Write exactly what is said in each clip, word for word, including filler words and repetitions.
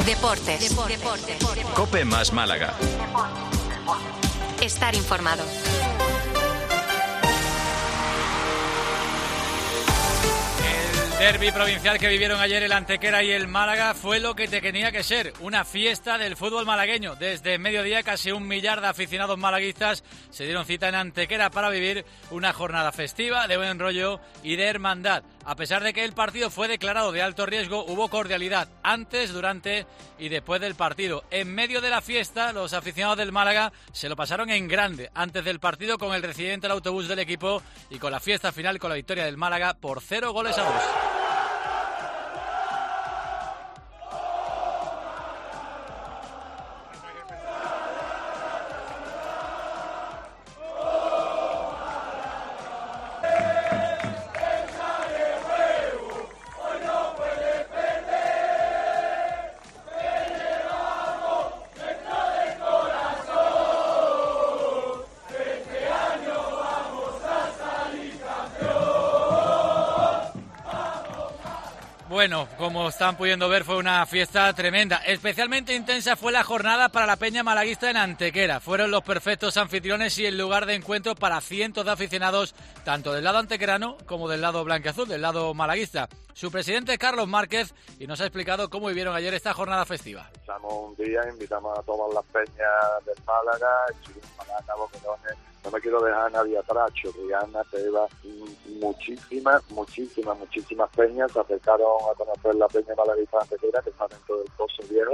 Deportes. Deportes. Deportes. COPE más Málaga. Estar informado. Derbi provincial que vivieron ayer el Antequera y el Málaga fue lo que tenía que ser, una fiesta del fútbol malagueño. Desde mediodía casi un millar de aficionados malaguistas se dieron cita en Antequera para vivir una jornada festiva, de buen rollo y de hermandad. A pesar de que el partido fue declarado de alto riesgo, hubo cordialidad antes, durante y después del partido. En medio de la fiesta, los aficionados del Málaga se lo pasaron en grande antes del partido con el reciente del autobús del equipo y con la fiesta final con la victoria del Málaga por cero goles a dos. Bueno, como están pudiendo ver, fue una fiesta tremenda. Especialmente intensa fue la jornada para la peña malaguista en Antequera. Fueron los perfectos anfitriones y el lugar de encuentro para cientos de aficionados, tanto del lado antequerano como del lado blanquiazul, del lado malaguista. Su presidente es Carlos Márquez y nos ha explicado cómo vivieron ayer esta jornada festiva. Estamos un día, invitamos a todas las peñas del Málaga, Málaga, Boquerones. No me quiero dejar a nadie atrás, Chorriana, Teba, muchísimas, muchísimas, muchísimas peñas se acercaron a conocer la peña malaguista Antequera, que está dentro del Pozo Viejo,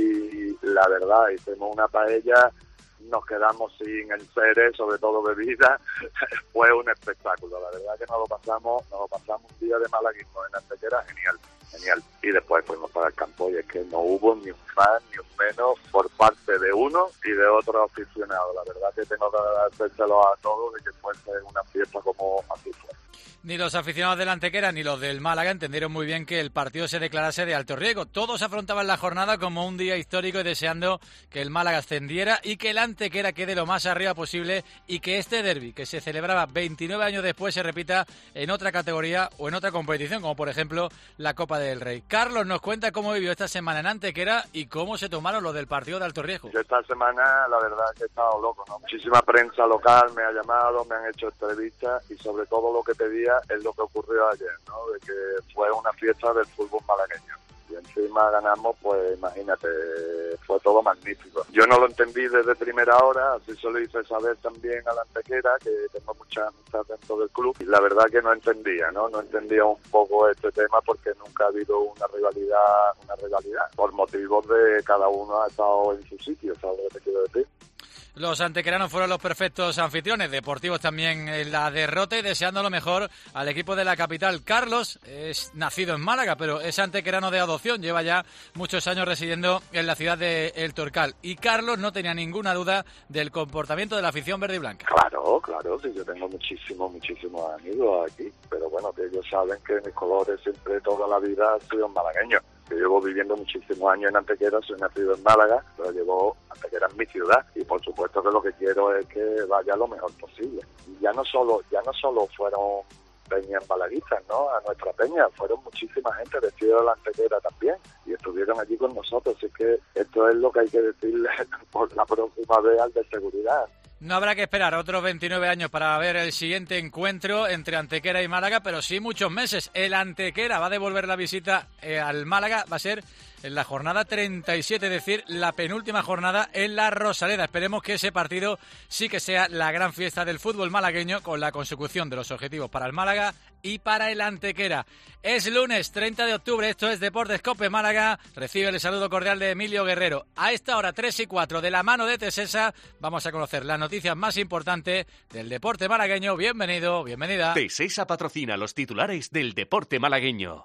y la verdad, hicimos una paella, nos quedamos sin enseres, sobre todo bebida, fue un espectáculo, la verdad que nos lo pasamos, nos lo pasamos un día de malaguismo en Antequera, genial, genial, y después fuimos para el campo y es que no hubo ni un más ni un menos por parte de uno y de otro aficionado, la verdad que tengo que agradecérselo a todos de que fuese una fiesta como así fue. Ni los aficionados del Antequera ni los del Málaga entendieron muy bien que el partido se declarase de alto riesgo. Todos afrontaban la jornada como un día histórico y deseando que el Málaga ascendiera y que el Antequera quede lo más arriba posible y que este derbi, que se celebraba veintinueve años después, se repita en otra categoría o en otra competición, como por ejemplo la Copa del Rey. Carlos nos cuenta cómo vivió esta semana en Antequera y cómo se tomaron los del partido de alto riesgo. Yo esta semana, la verdad, que he estado loco, ¿no? Muchísima prensa local me ha llamado, me han hecho entrevistas y sobre todo lo que pedía es lo que ocurrió ayer, ¿no? De que fue una fiesta del fútbol malagueño. Y encima ganamos, pues imagínate, fue todo magnífico. Yo no lo entendí desde primera hora, así se lo hice saber también a la Antequera, que tengo mucha amistad dentro del club, y la verdad que no entendía, ¿no? No entendía un poco este tema porque nunca ha habido una rivalidad, una rivalidad, por motivos de cada uno ha estado en su sitio, ¿sabes lo que te quiero decir? Los antequeranos fueron los perfectos anfitriones, deportivos también en la derrota y deseando lo mejor al equipo de la capital. Carlos es nacido en Málaga, pero es antequerano de adopción, lleva ya muchos años residiendo en la ciudad de El Torcal. Y Carlos no tenía ninguna duda del comportamiento de la afición verde y blanca. Claro, claro, sí, yo tengo muchísimos, muchísimos amigos aquí, pero bueno, que ellos saben que mis colores siempre, toda la vida, han sido malagueños. Yo llevo viviendo muchísimos años en Antequera, soy nacido en Málaga, pero llevo Antequera en mi ciudad y por supuesto que lo que quiero es que vaya lo mejor posible. Y ya no solo, ya no solo fueron peñas malaguistas, ¿no? A nuestra peña fueron muchísima gente vestida de la Antequera también y estuvieron allí con nosotros, así que esto es lo que hay que decirle por la próxima vez al de seguridad. No habrá que esperar otros veintinueve años para ver el siguiente encuentro entre Antequera y Málaga, pero sí muchos meses. El Antequera va a devolver la visita eh, al Málaga, va a ser en la jornada treinta y siete, es decir, la penúltima jornada en la Rosaleda. Esperemos que ese partido sí que sea la gran fiesta del fútbol malagueño con la consecución de los objetivos para el Málaga y para el Antequera. Es lunes treinta de octubre, esto es Deportes COPE Málaga. Recibe el saludo cordial de Emilio Guerrero. A esta hora, tres y cuatro, de la mano de Tesesa, vamos a conocer las noticias más importantes del deporte malagueño. Bienvenido, bienvenida. Tesesa patrocina los titulares del deporte malagueño.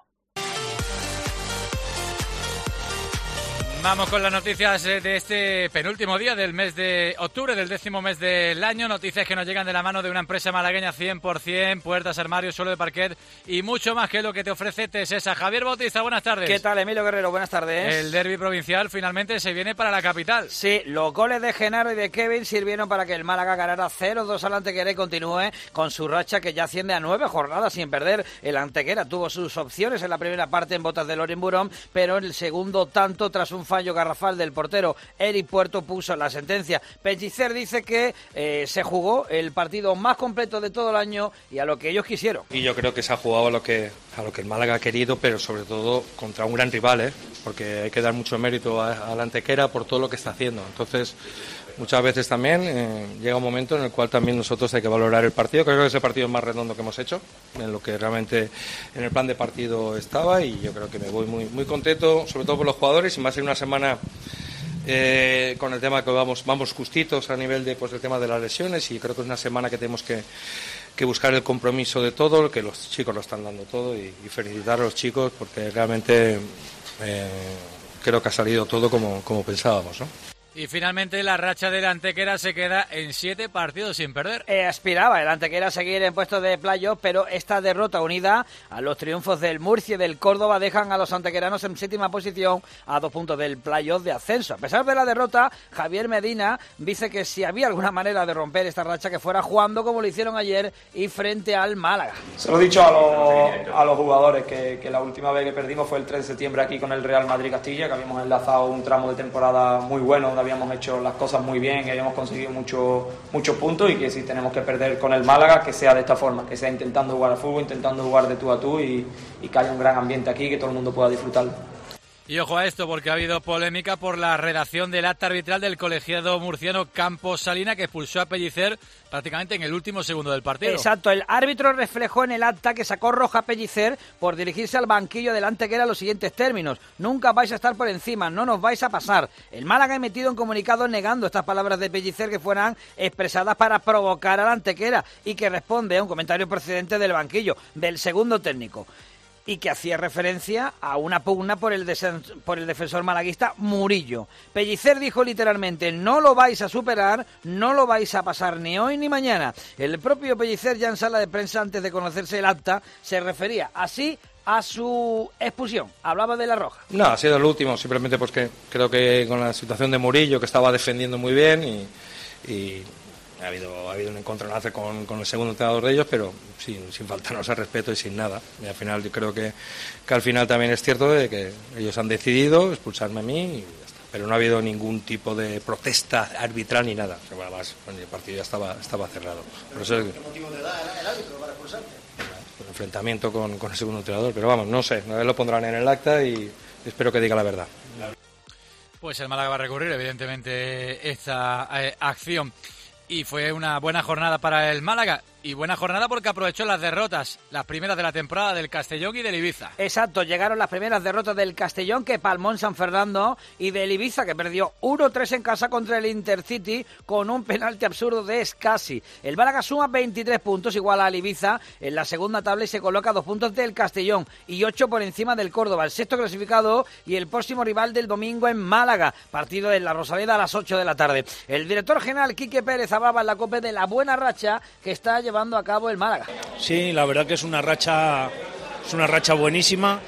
Vamos con las noticias de este penúltimo día del mes de octubre, del décimo mes del año. Noticias que nos llegan de la mano de una empresa malagueña cien por ciento, puertas, armarios, suelo de parquet y mucho más que lo que te ofrece Tesesa. Javier Bautista, buenas tardes. ¿Qué tal, Emilio Guerrero? Buenas tardes. El derbi provincial finalmente se viene para la capital. Sí, los goles de Genaro y de Kevin sirvieron para que el Málaga ganara cero dos al Antequera y continúe con su racha que ya asciende a nueve jornadas sin perder. El Antequera tuvo sus opciones en la primera parte en botas de Loren Burón, pero en el segundo tanto, tras un fallo garrafal del portero Eric Puerto puso la sentencia. Pellicer dice que eh, se jugó el partido más completo de todo el año y a lo que ellos quisieron. Y yo creo que se ha jugado a lo que, a lo que el Málaga ha querido, pero sobre todo contra un gran rival, ¿eh? Porque hay que dar mucho mérito a, a la Antequera por todo lo que está haciendo. Entonces, muchas veces también eh, llega un momento en el cual también nosotros hay que valorar el partido. Creo que es el partido más redondo que hemos hecho, en lo que realmente en el plan de partido estaba, y yo creo que me voy muy, muy contento, sobre todo por los jugadores, y más en una semana eh, con el tema que vamos, vamos justitos a nivel de, pues, el tema de las lesiones, y creo que es una semana que tenemos que, que buscar el compromiso de todo, que los chicos lo están dando todo, y, y felicitar a los chicos porque realmente eh, creo que ha salido todo como, como pensábamos, ¿no? Y finalmente la racha del Antequera se queda en siete partidos sin perder. Eh, aspiraba el Antequera a seguir en puestos de playoff, pero esta derrota unida a los triunfos del Murcia y del Córdoba dejan a los antequeranos en séptima posición a dos puntos del playoff de ascenso. A pesar de la derrota, Javier Medina dice que si había alguna manera de romper esta racha, que fuera jugando como lo hicieron ayer y frente al Málaga. Se lo he dicho a los, a los jugadores que, que la última vez que perdimos fue el tres de septiembre aquí con el Real Madrid Castilla, que habíamos enlazado un tramo de temporada muy bueno, donde habíamos hecho las cosas muy bien, que habíamos conseguido mucho, muchos puntos, y que si tenemos que perder con el Málaga, que sea de esta forma, que sea intentando jugar al fútbol, intentando jugar de tú a tú, y, y que haya un gran ambiente aquí, que todo el mundo pueda disfrutarlo. Y ojo a esto, porque ha habido polémica por la redacción del acta arbitral del colegiado murciano Campos Salina, que expulsó a Pellicer prácticamente en el último segundo del partido. Exacto, el árbitro reflejó en el acta que sacó roja a Pellicer por dirigirse al banquillo del Antequera los siguientes términos: nunca vais a estar por encima, no nos vais a pasar. El Málaga ha emitido un comunicado negando estas palabras de Pellicer, que fueran expresadas para provocar al Antequera, y que responde a un comentario procedente del banquillo, del segundo técnico, y que hacía referencia a una pugna por el, por el defensor malaguista Murillo. Pellicer dijo literalmente: no lo vais a superar, no lo vais a pasar ni hoy ni mañana. El propio Pellicer, ya en sala de prensa, antes de conocerse el acta, se refería así a su expulsión. Hablaba de la roja. No, ha sido el último, simplemente porque creo que con la situación de Murillo, que estaba defendiendo muy bien, y... y... Ha habido, ha habido un encontronazo con, con el segundo entrenador de ellos, pero sin, sin faltarnos al respeto y sin nada. Y al final yo creo que, que al final también es cierto de que ellos han decidido expulsarme a mí y ya está. Pero no ha habido ningún tipo de protesta arbitral ni nada. Pero bueno, más, bueno, el partido ya estaba, estaba cerrado. Por eso, ¿qué motivo te da el árbitro para expulsarte? El enfrentamiento con, con el segundo entrenador. Pero vamos, no sé, lo pondrán en el acta y espero que diga la verdad. Pues el Málaga va a recurrir, evidentemente, esta eh, acción. Y fue una buena jornada para el Málaga. Y buena jornada porque aprovechó las derrotas, las primeras de la temporada del Castellón y del Ibiza. Exacto, llegaron las primeras derrotas del Castellón, que palmó en San Fernando, y del Ibiza, que perdió uno tres en casa contra el Intercity con un penalti absurdo de Escasi. El Málaga suma veintitrés puntos, igual al Ibiza en la segunda tabla, y se coloca dos puntos del Castellón y ocho por encima del Córdoba, el sexto clasificado y el próximo rival del domingo en Málaga. Partido en la Rosaleda a las ocho de la tarde. El director general Quique Pérez hablaba en la COPE de la buena racha que está llevando a cabo el Málaga. Sí, la verdad que es una racha es una racha buenísima,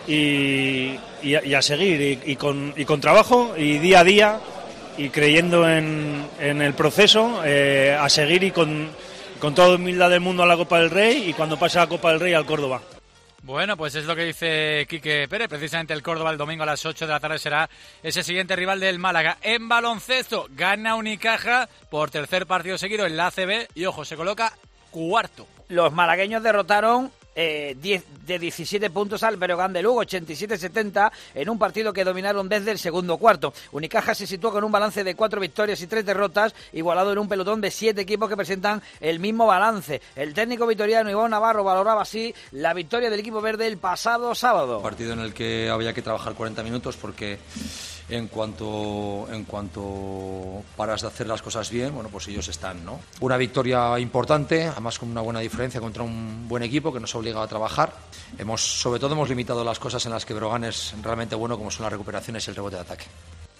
y, y, a, y a seguir y, y, con, y con trabajo y día a día, y creyendo en, en el proceso, eh, a seguir, y con, con toda humildad del mundo, a la Copa del Rey, y cuando pase la Copa del Rey al Córdoba. Bueno, pues es lo que dice Quique Pérez. Precisamente el Córdoba el domingo a las ocho de la tarde será ese siguiente rival del Málaga. En baloncesto gana Unicaja por tercer partido seguido en la A C B y, ojo, se coloca cuarto. Los malagueños derrotaron eh, diez de diecisiete puntos al Breogán de Lugo, ochenta y siete setenta, en un partido que dominaron desde el segundo cuarto. Unicaja se situó con un balance de cuatro victorias y tres derrotas, igualado en un pelotón de siete equipos que presentan el mismo balance. El técnico vitoriano Iván Navarro valoraba así la victoria del equipo verde el pasado sábado. Un partido en el que había que trabajar cuarenta minutos, porque en cuanto en cuanto paras de hacer las cosas bien, bueno, pues ellos están, ¿no? Una victoria importante, además con una buena diferencia contra un buen equipo que nos obliga a trabajar. Hemos, sobre todo hemos limitado las cosas en las que Breogán es realmente bueno, como son las recuperaciones y el rebote de ataque.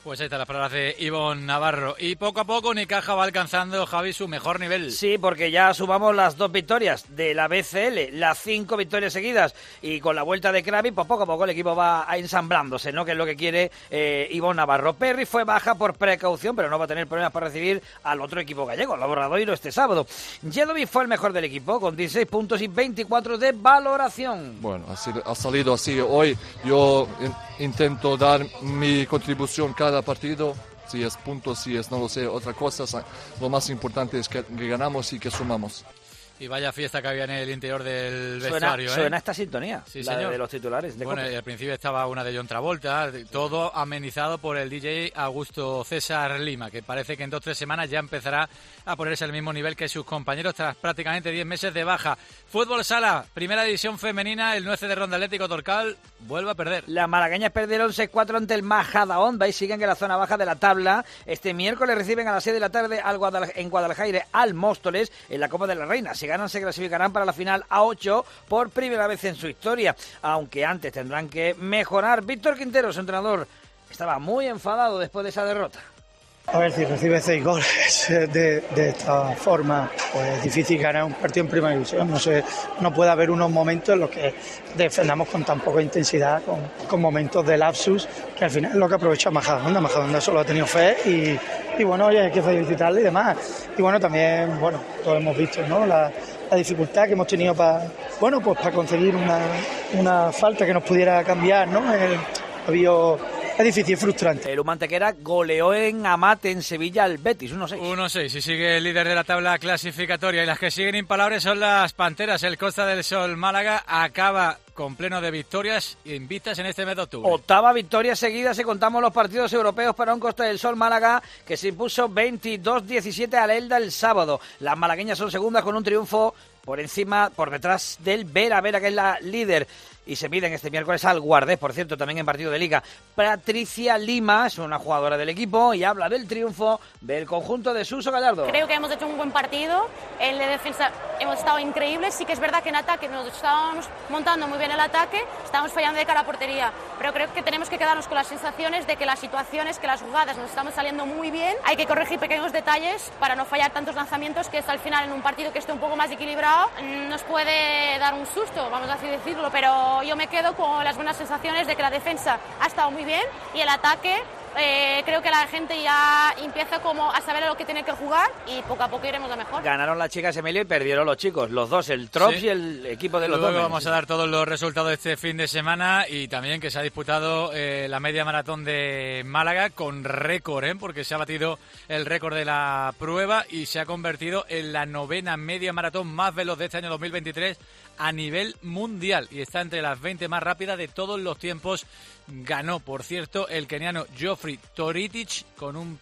Pues ahí están las palabras de Ivonne Navarro. Y poco a poco Unicaja va alcanzando, Javi, su mejor nivel. Sí, porque ya sumamos las dos victorias de la B C L, las cinco victorias seguidas, y con la vuelta de Krabi, pues poco a poco el equipo va ensamblándose, ¿no? Que es lo que quiere eh, Ivonne Navarro. Perry fue baja por precaución, pero no va a tener problemas para recibir al otro equipo gallego, el Obradoiro, este sábado. Jedovic fue el mejor del equipo, con dieciséis puntos y veinticuatro de valoración. Bueno, ha, sido, ha salido así hoy. Yo in, intento dar mi contribución cada partido, si es puntos, si es no lo sé, otra cosa. Lo más importante es que, que ganamos y que sumamos. Y vaya fiesta que había en el interior del suena, vestuario, ¿eh? Suena esta sintonía, sí, la señor. de los titulares. De bueno, al principio estaba una de John Travolta, todo amenizado por el D J Augusto César Lima, que parece que en dos o tres semanas ya empezará a ponerse al mismo nivel que sus compañeros tras prácticamente diez meses de baja. Fútbol sala, primera división femenina, el nueve de Ronda Atlético Torcal vuelve a perder. Las malagueñas perdieron seis cuatro ante el Majadahonda y siguen en la zona baja de la tabla. Este miércoles reciben a las seis de la tarde al Guadalaj- en Guadalajara al Móstoles en la Copa de la Reina. Si ganan, se clasificarán para la final a ocho por primera vez en su historia, aunque antes tendrán que mejorar. Víctor Quintero, su entrenador, estaba muy enfadado después de esa derrota. A ver, si recibes seis goles de, de esta forma, pues es difícil ganar un partido en primera división. No sé, no puede haber unos momentos en los que defendamos con tan poca intensidad, con, con momentos de lapsus, que al final es lo que aprovecha Majadahonda. Majadahonda solo ha tenido fe y, y bueno, oye, hay que felicitarle y demás. Y bueno, también, bueno, lo hemos visto, ¿no? La, la dificultad que hemos tenido para, bueno, pues para conseguir una, una falta que nos pudiera cambiar, ¿no? El, había... Es difícil, frustrante. El Humantequera goleó en Amate, en Sevilla, al Betis, uno seis. uno seis, y sigue el líder de la tabla clasificatoria. Y las que siguen impalables son las Panteras. El Costa del Sol Málaga acaba con pleno de victorias invictas en este mes de octubre. Octava victoria seguida si contamos los partidos europeos para un Costa del Sol Málaga que se impuso veintidós diecisiete al Elda el sábado. Las malagueñas son segundas con un triunfo por encima, por detrás del Vera Vera, que es la líder. Y se miden este miércoles al Guardés, por cierto, también en partido de Liga. Patricia Lima es una jugadora del equipo y habla del triunfo del conjunto de Suso Gallardo. Creo que hemos hecho un buen partido, en la defensa hemos estado increíbles, sí que es verdad que en ataque nos estábamos montando muy bien el ataque, estábamos fallando de cara a portería, pero creo que tenemos que quedarnos con las sensaciones de que las situaciones, que las jugadas nos estamos saliendo muy bien, hay que corregir pequeños detalles para no fallar tantos lanzamientos, que hasta al final en un partido que esté un poco más equilibrado nos puede dar un susto, vamos a así decirlo, pero yo me quedo con las buenas sensaciones de que la defensa ha estado muy bien y el ataque eh, creo que la gente ya empieza como a saber a lo que tiene que jugar y poco a poco iremos a mejor. Ganaron las chicas Emilio y perdieron los chicos, los dos, el Trops sí. y el equipo de los Luego dos. Vamos a dar todos los resultados de este fin de semana y también que se ha disputado eh, la media maratón de Málaga con récord, ¿eh? Porque se ha batido el récord de la prueba y se ha convertido en la novena media maratón más veloz de este año dos mil veintitrés a nivel mundial y está entre las veinte más rápidas de todos los tiempos. Ganó, por cierto, el keniano Geoffrey Toritic con un,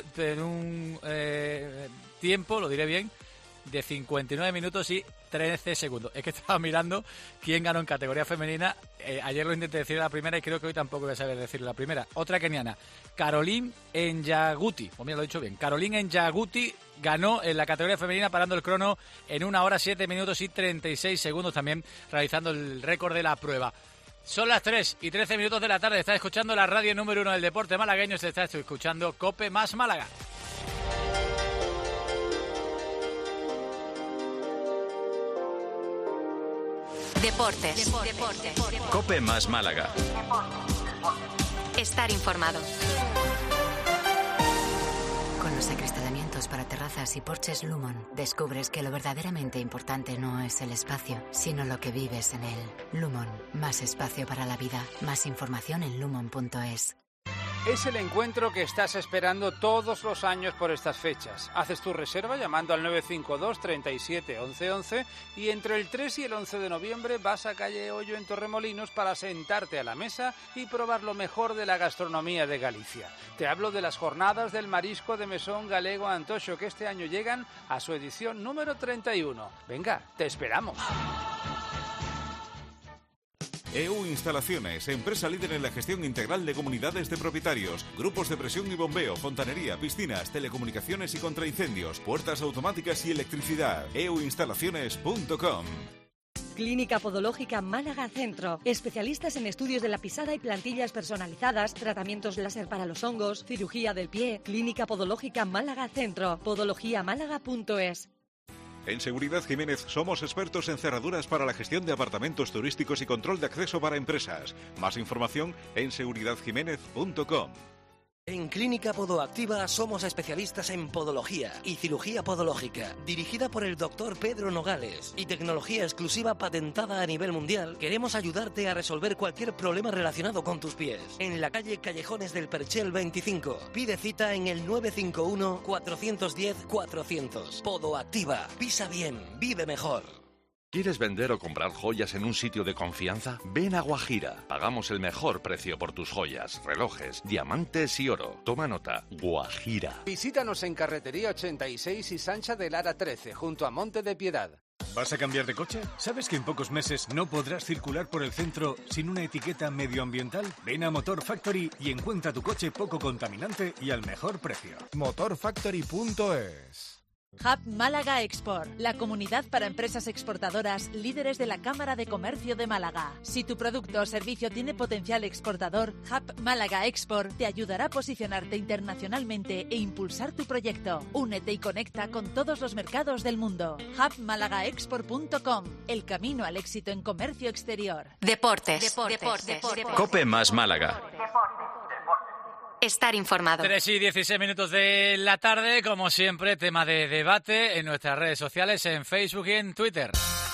un eh, tiempo, lo diré bien, de cincuenta y nueve minutos y trece segundos. Es que estaba mirando quién ganó en categoría femenina. Eh, ayer lo intenté decir la primera y creo que hoy tampoco voy a saber decir la primera. Otra keniana, Caroline Njaguti. Pues mira, lo he dicho bien. Caroline Njaguti ganó en la categoría femenina parando el crono en una hora, siete minutos y treinta y seis segundos, también realizando el récord de la prueba. Son las tres y trece minutos de la tarde. Está escuchando la radio número uno del deporte malagueño. Se está escuchando COPE más Málaga. Deportes. Deportes. COPE más Málaga. Estar informado. Con los acristalamientos para terrazas y porches Lumon, descubres que lo verdaderamente importante no es el espacio, sino lo que vives en él. Lumon, más espacio para la vida. Más información en lumon punto es. Es el encuentro que estás esperando todos los años por estas fechas. Haces tu reserva llamando al nueve cinco dos, treinta y siete, once once y entre el tres y el once de noviembre vas a calle Hoyo en Torremolinos para sentarte a la mesa y probar lo mejor de la gastronomía de Galicia. Te hablo de las jornadas del marisco de Mesón Galego Antoxo que este año llegan a su edición número treinta y uno. Venga, te esperamos. E U Instalaciones, empresa líder en la gestión integral de comunidades de propietarios, grupos de presión y bombeo, fontanería, piscinas, telecomunicaciones y contraincendios, puertas automáticas y electricidad. e u instalaciones punto com. Clínica Podológica Málaga Centro. Especialistas en estudios de la pisada y plantillas personalizadas, tratamientos láser para los hongos, cirugía del pie. Clínica Podológica Málaga Centro. podología málaga punto es. En Seguridad Jiménez somos expertos en cerraduras para la gestión de apartamentos turísticos y control de acceso para empresas. Más información en seguridad jiménez punto com. En Clínica Podoactiva somos especialistas en podología y cirugía podológica, dirigida por el doctor Pedro Nogales y tecnología exclusiva patentada a nivel mundial. Queremos ayudarte a resolver cualquier problema relacionado con tus pies. En la calle Callejones del Perchel veinticinco. Pide cita en el nueve cinco uno, cuatro uno cero, cuatrocientos. Podoactiva. Pisa bien, vive mejor. ¿Quieres vender o comprar joyas en un sitio de confianza? Ven a Guajira. Pagamos el mejor precio por tus joyas, relojes, diamantes y oro. Toma nota. Guajira. Visítanos en Carretería ochenta y seis y Sancha de Lara trece, junto a Monte de Piedad. ¿Vas a cambiar de coche? ¿Sabes que en pocos meses no podrás circular por el centro sin una etiqueta medioambiental? Ven a Motor Factory y encuentra tu coche poco contaminante y al mejor precio. motor factory punto es. Hub Málaga Export, la comunidad para empresas exportadoras líderes de la Cámara de Comercio de Málaga. Si tu producto o servicio tiene potencial exportador, Hub Málaga Export te ayudará a posicionarte internacionalmente e impulsar tu proyecto. Únete y conecta con todos los mercados del mundo. hub málaga export punto com, el camino al éxito en comercio exterior. Deportes. Deportes. Deportes. Deportes. Cope más Málaga. Estar informado. tres y dieciséis minutos de la tarde, como siempre, tema de debate en nuestras redes sociales, en Facebook y en Twitter.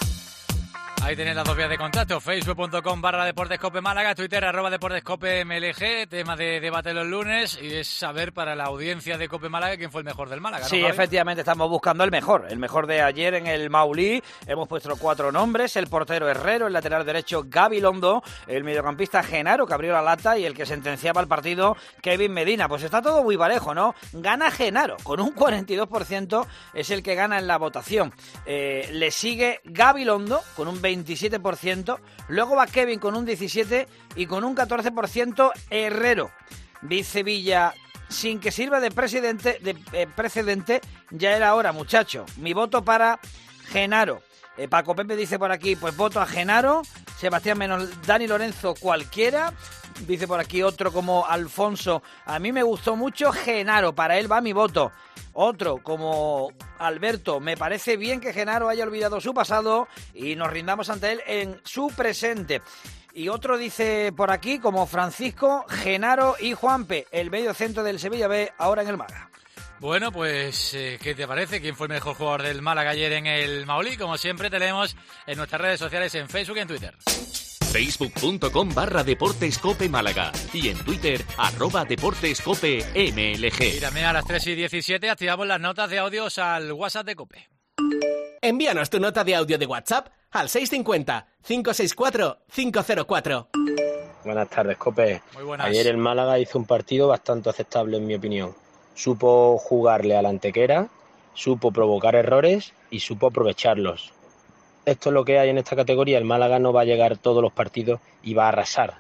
Ahí tenéis las dos vías de contacto, facebook punto com barra deportescope Málaga, Twitter arroba deportescope M L G, tema de debate los lunes, y es saber para la audiencia de Cope Málaga quién fue el mejor del Málaga, ¿no, Sí, Javi? efectivamente, estamos buscando el mejor, el mejor de ayer en el Maulí. Hemos puesto cuatro nombres: el portero Herrero, el lateral derecho Gabilondo, el mediocampista Genaro, que abrió la lata, y el que sentenciaba el partido, Kevin Medina. Pues está todo muy parejo, ¿no? Gana Genaro, con un cuarenta y dos por ciento es el que gana en la votación. Eh, le sigue Gabilondo, con un veintisiete por ciento, luego va Kevin con un diecisiete por ciento y con un catorce por ciento Herrero. Dice Villa: sin que sirva de, presidente, de eh, precedente, ya era hora, muchacho. Mi voto para Genaro. Eh, Paco Pepe dice por aquí, pues voto a Genaro. Sebastián menos Dani Lorenzo, cualquiera. Dice por aquí otro como Alfonso: a mí me gustó mucho Genaro, para él va mi voto. Otro como Alberto: me parece bien que Genaro haya olvidado su pasado y nos rindamos ante él en su presente. Y otro dice por aquí como Francisco: Genaro y Juanpe, el medio centro del Sevilla B, ahora en el Málaga. Bueno, pues, eh, ¿qué te parece? ¿Quién fue el mejor jugador del Málaga ayer en el Maulí? Como siempre, tenemos en nuestras redes sociales, en Facebook y en Twitter. facebook punto com barra deportescope Málaga y en Twitter arroba deportescope M L G. Y también a las tres y diecisiete activamos las notas de audios al WhatsApp de Cope. Envíanos tu nota de audio de WhatsApp al seis cinco cero, cinco seis cuatro, cinco cero cuatro. Buenas tardes, Cope. Muy buenas. Ayer el Málaga hizo un partido bastante aceptable, en mi opinión. Supo jugarle al Antequera, supo provocar errores y supo aprovecharlos. Esto es lo que hay en esta categoría. El Málaga no va a llegar todos los partidos y va a arrasar.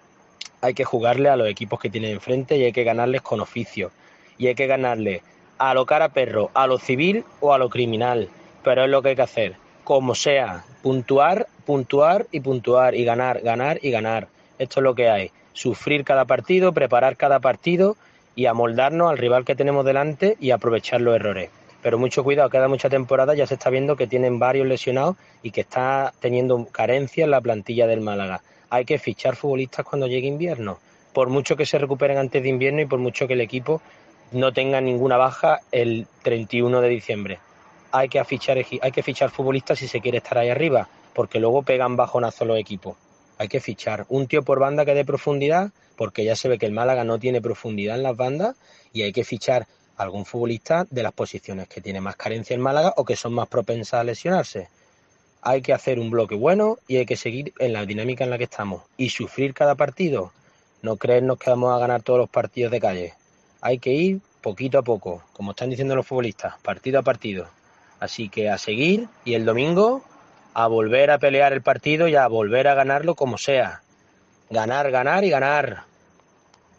Hay que jugarle a los equipos que tiene enfrente y hay que ganarles con oficio. Y hay que ganarle a lo cara perro, a lo civil o a lo criminal. Pero es lo que hay que hacer. Como sea, puntuar, puntuar y puntuar y ganar, ganar y ganar. Esto es lo que hay. Sufrir cada partido, preparar cada partido y amoldarnos al rival que tenemos delante y aprovechar los errores. Pero mucho cuidado, queda mucha temporada, ya se está viendo que tienen varios lesionados y que está teniendo carencia en la plantilla del Málaga. Hay que fichar futbolistas cuando llegue invierno, por mucho que se recuperen antes de invierno y por mucho que el equipo no tenga ninguna baja el treinta y uno de diciembre. Hay que fichar, hay que fichar futbolistas si se quiere estar ahí arriba, porque luego pegan bajonazos los equipos. Hay que fichar un tío por banda que dé profundidad, porque ya se ve que el Málaga no tiene profundidad en las bandas, y hay que fichar algún futbolista de las posiciones que tiene más carencia en Málaga o que son más propensas a lesionarse. Hay que hacer un bloque bueno y hay que seguir en la dinámica en la que estamos y sufrir cada partido. No creernos que vamos a ganar todos los partidos de calle. Hay que ir poquito a poco, como están diciendo los futbolistas, partido a partido. Así que a seguir, y el domingo a volver a pelear el partido y a volver a ganarlo como sea. Ganar, ganar y ganar.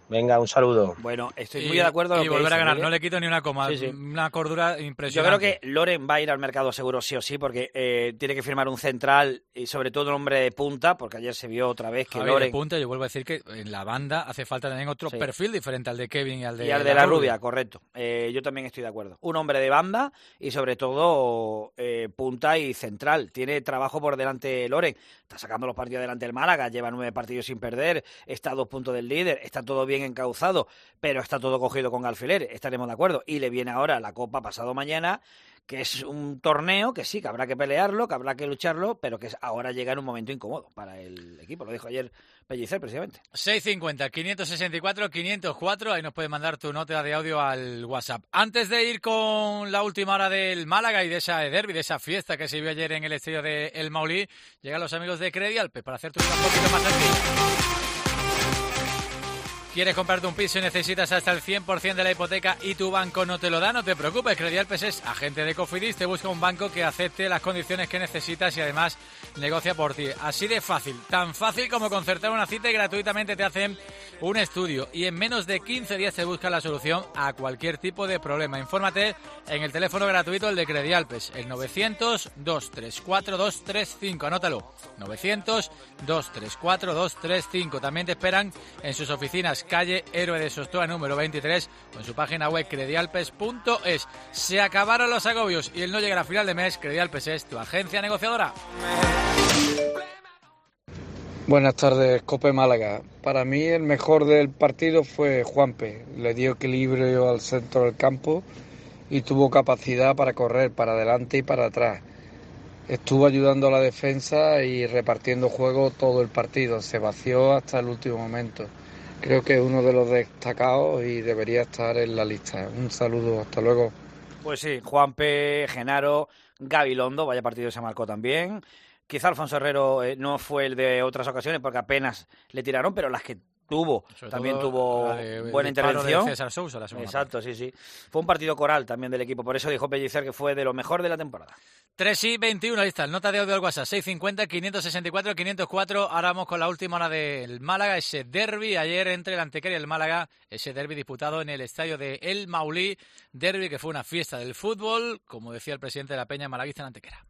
Venga, un saludo. Bueno, estoy Y- muy de acuerdo. Y con lo que volver a dice, ganar, Miguel. no le quito ni una coma, Sí, sí. una cordura Yo impresionante. creo que Loren va a ir al mercado seguro sí o sí, porque eh, tiene que firmar un central y sobre todo un hombre de punta, porque ayer se vio otra vez que Javi, de Loren... punta, yo vuelvo a decir que en la banda hace falta también otro Sí. perfil diferente al de Kevin y al de, Y al de la rubia, correcto. Eh, yo también estoy de acuerdo. Un hombre de banda y sobre todo eh, punta y central. Tiene trabajo por delante Loren. Está sacando los partidos delante del Málaga, lleva nueve partidos sin perder, está a dos puntos del líder, está todo bien encauzado, pero está todo cogido con alfiler, estaremos de acuerdo. Y le viene ahora la Copa pasado mañana, que es un torneo que sí, que habrá que pelearlo, que habrá que lucharlo, pero que ahora llega en un momento incómodo para el equipo. Lo dijo ayer Pellicer, precisamente. seiscientos cincuenta, quinientos sesenta y cuatro, quinientos cuatro, ahí nos puedes mandar tu nota de audio al WhatsApp. Antes de ir con la última hora del Málaga y de esa derbi, de esa fiesta que se vio ayer en el estadio de El Maulí, llegan los amigos de Credialpe para hacer tu vida un poquito más sencilla. ¿Quieres comprarte un piso y necesitas hasta el cien por ciento de la hipoteca y tu banco no te lo da? No te preocupes, Credialpes es agente de Cofidis, te busca un banco que acepte las condiciones que necesitas y además negocia por ti. Así de fácil, tan fácil como concertar una cita y gratuitamente te hacen un estudio y en menos de quince días te busca la solución a cualquier tipo de problema. Infórmate en el teléfono gratuito, el de Credialpes, el novecientos, dos tres cuatro, dos tres cinco, anótalo, novecientos, dos tres cuatro, dos tres cinco. También te esperan en sus oficinas, calle Héroe de Sostoa número veintitrés, o en su página web credialpes punto es. Se acabaron los agobios y el no llegar a final de mes. Credialpes es tu agencia negociadora. Buenas tardes, Cope Málaga. Para mí el mejor del partido fue Juanpe. Le dio equilibrio al centro del campo y tuvo capacidad para correr para adelante y para atrás. Estuvo ayudando a la defensa y repartiendo juego todo el partido. Se vació hasta el último momento. Creo que es uno de los destacados y debería estar en la lista. Un saludo, hasta luego. Pues sí, Juanpe, Genaro, Gabilondo, vaya partido se marcó también. Quizá Alfonso Herrero eh, no fue el de otras ocasiones porque apenas le tiraron, pero las que tuvo, Sobre también todo tuvo la de- el buena disparo intervención. de César Sousa la segunda Exacto, sí, sí. Fue un partido coral también del equipo, por eso dijo Pellicer que fue de lo mejor de la temporada. tres y veintiuno, ahí está, el nota de audio al WhatsApp, seiscientos cincuenta, quinientos sesenta y cuatro, quinientos cuatro. Ahora vamos con la última hora del Málaga, ese derbi ayer entre el Antequera y el Málaga, ese derbi disputado en el estadio de El Maulí, derbi que fue una fiesta del fútbol, como decía el presidente de la Peña Malaguista en Antequera.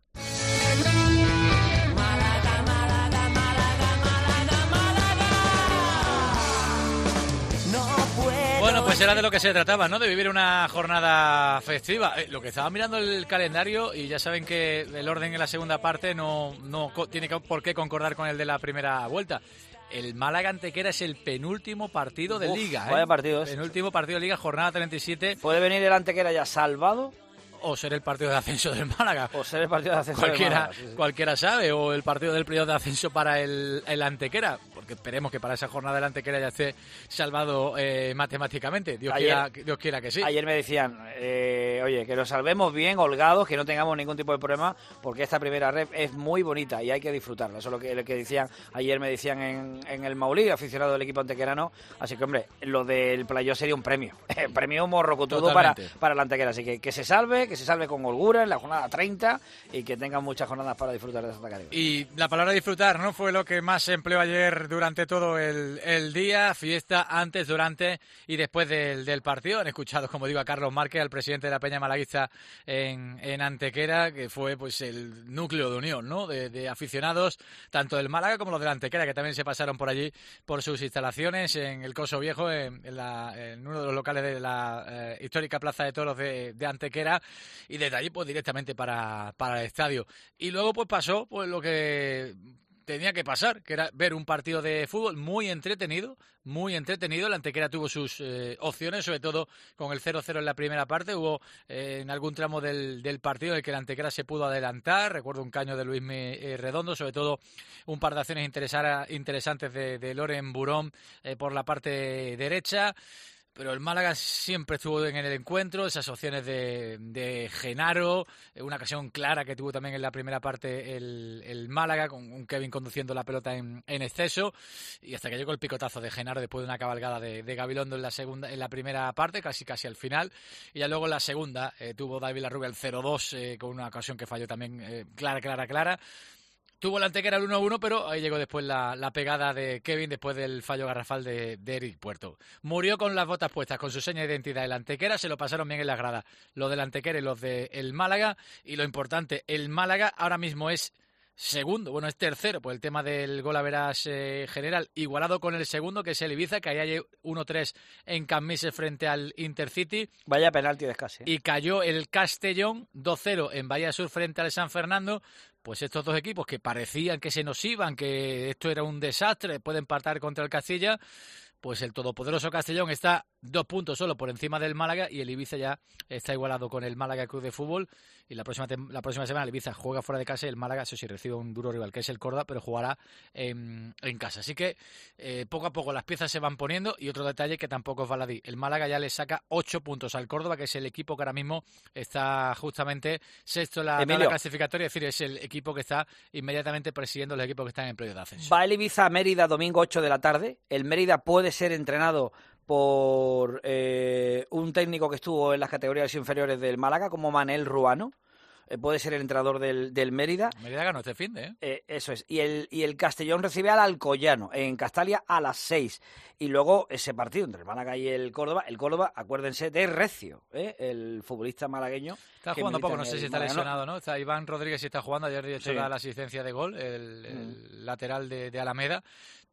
Bueno, pues era de lo que se trataba, ¿no? De vivir una jornada festiva. Eh, lo que estaba mirando el calendario, y ya saben que el orden en la segunda parte no, no co- tiene que- por qué concordar con el de la primera vuelta. El Málaga Antequera es el penúltimo partido de Uf, Liga, ¿eh? vaya partido es. Penúltimo partido de Liga, jornada treinta y siete. ¿Puede venir el Antequera ya salvado? O ser el partido de ascenso del Málaga. O ser el partido de ascenso del Cualquiera, Málaga, sí, sí. cualquiera sabe, o el partido del periodo de ascenso para el, el Antequera, porque esperemos que para esa jornada el Antequera ya esté salvado eh, matemáticamente. Dios, Ayer- quiera, Dios quiera que sí. Ayer me decían, eh, oye, que nos salvemos bien, holgados, que no tengamos ningún tipo de problema, porque esta primera red es muy bonita y hay que disfrutarla. Eso es lo que, lo que decían, ayer me decían en, en el Maulí, aficionado del equipo antequerano. Así que, hombre, lo del playoff sería un premio. Premio morrocotudo para, Totalmente. para el Antequera. Así que que se salve, que se salve con holgura en la jornada treinta y que tengan muchas jornadas para disfrutar de esta categoría. Y la palabra disfrutar, ¿no? Fue lo que más se empleó ayer durante todo el, el día, fiesta antes, durante y después del, del partido. Han escuchado, como digo, a Carlos Márquez, al presidente de la Peña Malaguista en, en Antequera, que fue pues el núcleo de unión, ¿no? De, de aficionados, tanto del Málaga como los del Antequera, que también se pasaron por allí, por sus instalaciones en el Coso Viejo, en, en, la, en uno de los locales de la eh, histórica Plaza de Toros de, de Antequera, y desde allí pues directamente para, para el estadio. Y luego pues pasó pues lo que tenía que pasar, que era ver un partido de fútbol muy entretenido, muy entretenido. El Antequera tuvo sus eh, opciones, sobre todo con el cero cero en la primera parte. Hubo eh, en algún tramo del, del partido en el que el Antequera se pudo adelantar. Recuerdo un caño de Luis eh, Redondo, sobre todo un par de acciones interesara- interesantes de, de Loren Burón eh, por la parte derecha. Pero el Málaga siempre estuvo en el encuentro, esas opciones de, de Genaro, una ocasión clara que tuvo también en la primera parte el, el Málaga, con un Kevin conduciendo la pelota en, en exceso, y hasta que llegó el picotazo de Genaro después de una cabalgada de, de Gabilondo en la segunda, en la primera parte, casi casi al final, y ya luego en la segunda eh, tuvo David Larrubia el cero dos eh, con una ocasión que falló también eh, clara, clara, clara. tuvo el Antequera el uno a uno, pero ahí llegó después la, la pegada de Kevin después del fallo garrafal de, de Eric Puerto. Murió con las botas puestas, con su seña de identidad. El Antequera se lo pasaron bien en la grada. Los del Antequera y los del Málaga. Y lo importante, el Málaga ahora mismo es segundo, bueno, es tercero por el tema del gol average eh, general, igualado con el segundo, que es el Ibiza, que ahí hay uno tres en Cammises frente al Intercity. Vaya penalti de Escasi. Y cayó el Castellón dos cero en Bahía Sur frente al San Fernando. Pues estos dos equipos que parecían que se nos iban, que esto era un desastre, pueden empatar contra el Castilla. Pues el todopoderoso Castellón está dos puntos solo por encima del Málaga y el Ibiza ya está igualado con el Málaga Club de Fútbol. Y la próxima la próxima semana el Ibiza juega fuera de casa y el Málaga, eso sí, recibe un duro rival que es el Córdoba, pero jugará en, en casa. Así que eh, poco a poco las piezas se van poniendo. Y otro detalle que tampoco es baladí, el Málaga ya le saca ocho puntos al Córdoba, que es el equipo que ahora mismo está justamente sexto en la tabla clasificatoria, es decir, es el equipo que está inmediatamente persiguiendo los equipos que están en periodo de ascenso. Va el Ibiza a Mérida domingo ocho de la tarde. El Mérida puede ser entrenado por eh, un técnico que estuvo en las categorías inferiores del Málaga, como Manel Ruano. Eh, puede ser el entrenador del, del Mérida. Mérida ganó este fin de, ¿eh? Eh, eso es. Y el, y el Castellón recibe al Alcoyano en Castalia a las seis. Y luego ese partido entre el Málaga y el Córdoba. El Córdoba, acuérdense, de Recio, ¿eh? El futbolista malagueño. Está jugando poco, no sé si está lesionado, ¿no? Está Iván Rodríguez, si está jugando. Ayer de hecho Sí. da la asistencia de gol, el, el Mm. lateral de, de Alameda.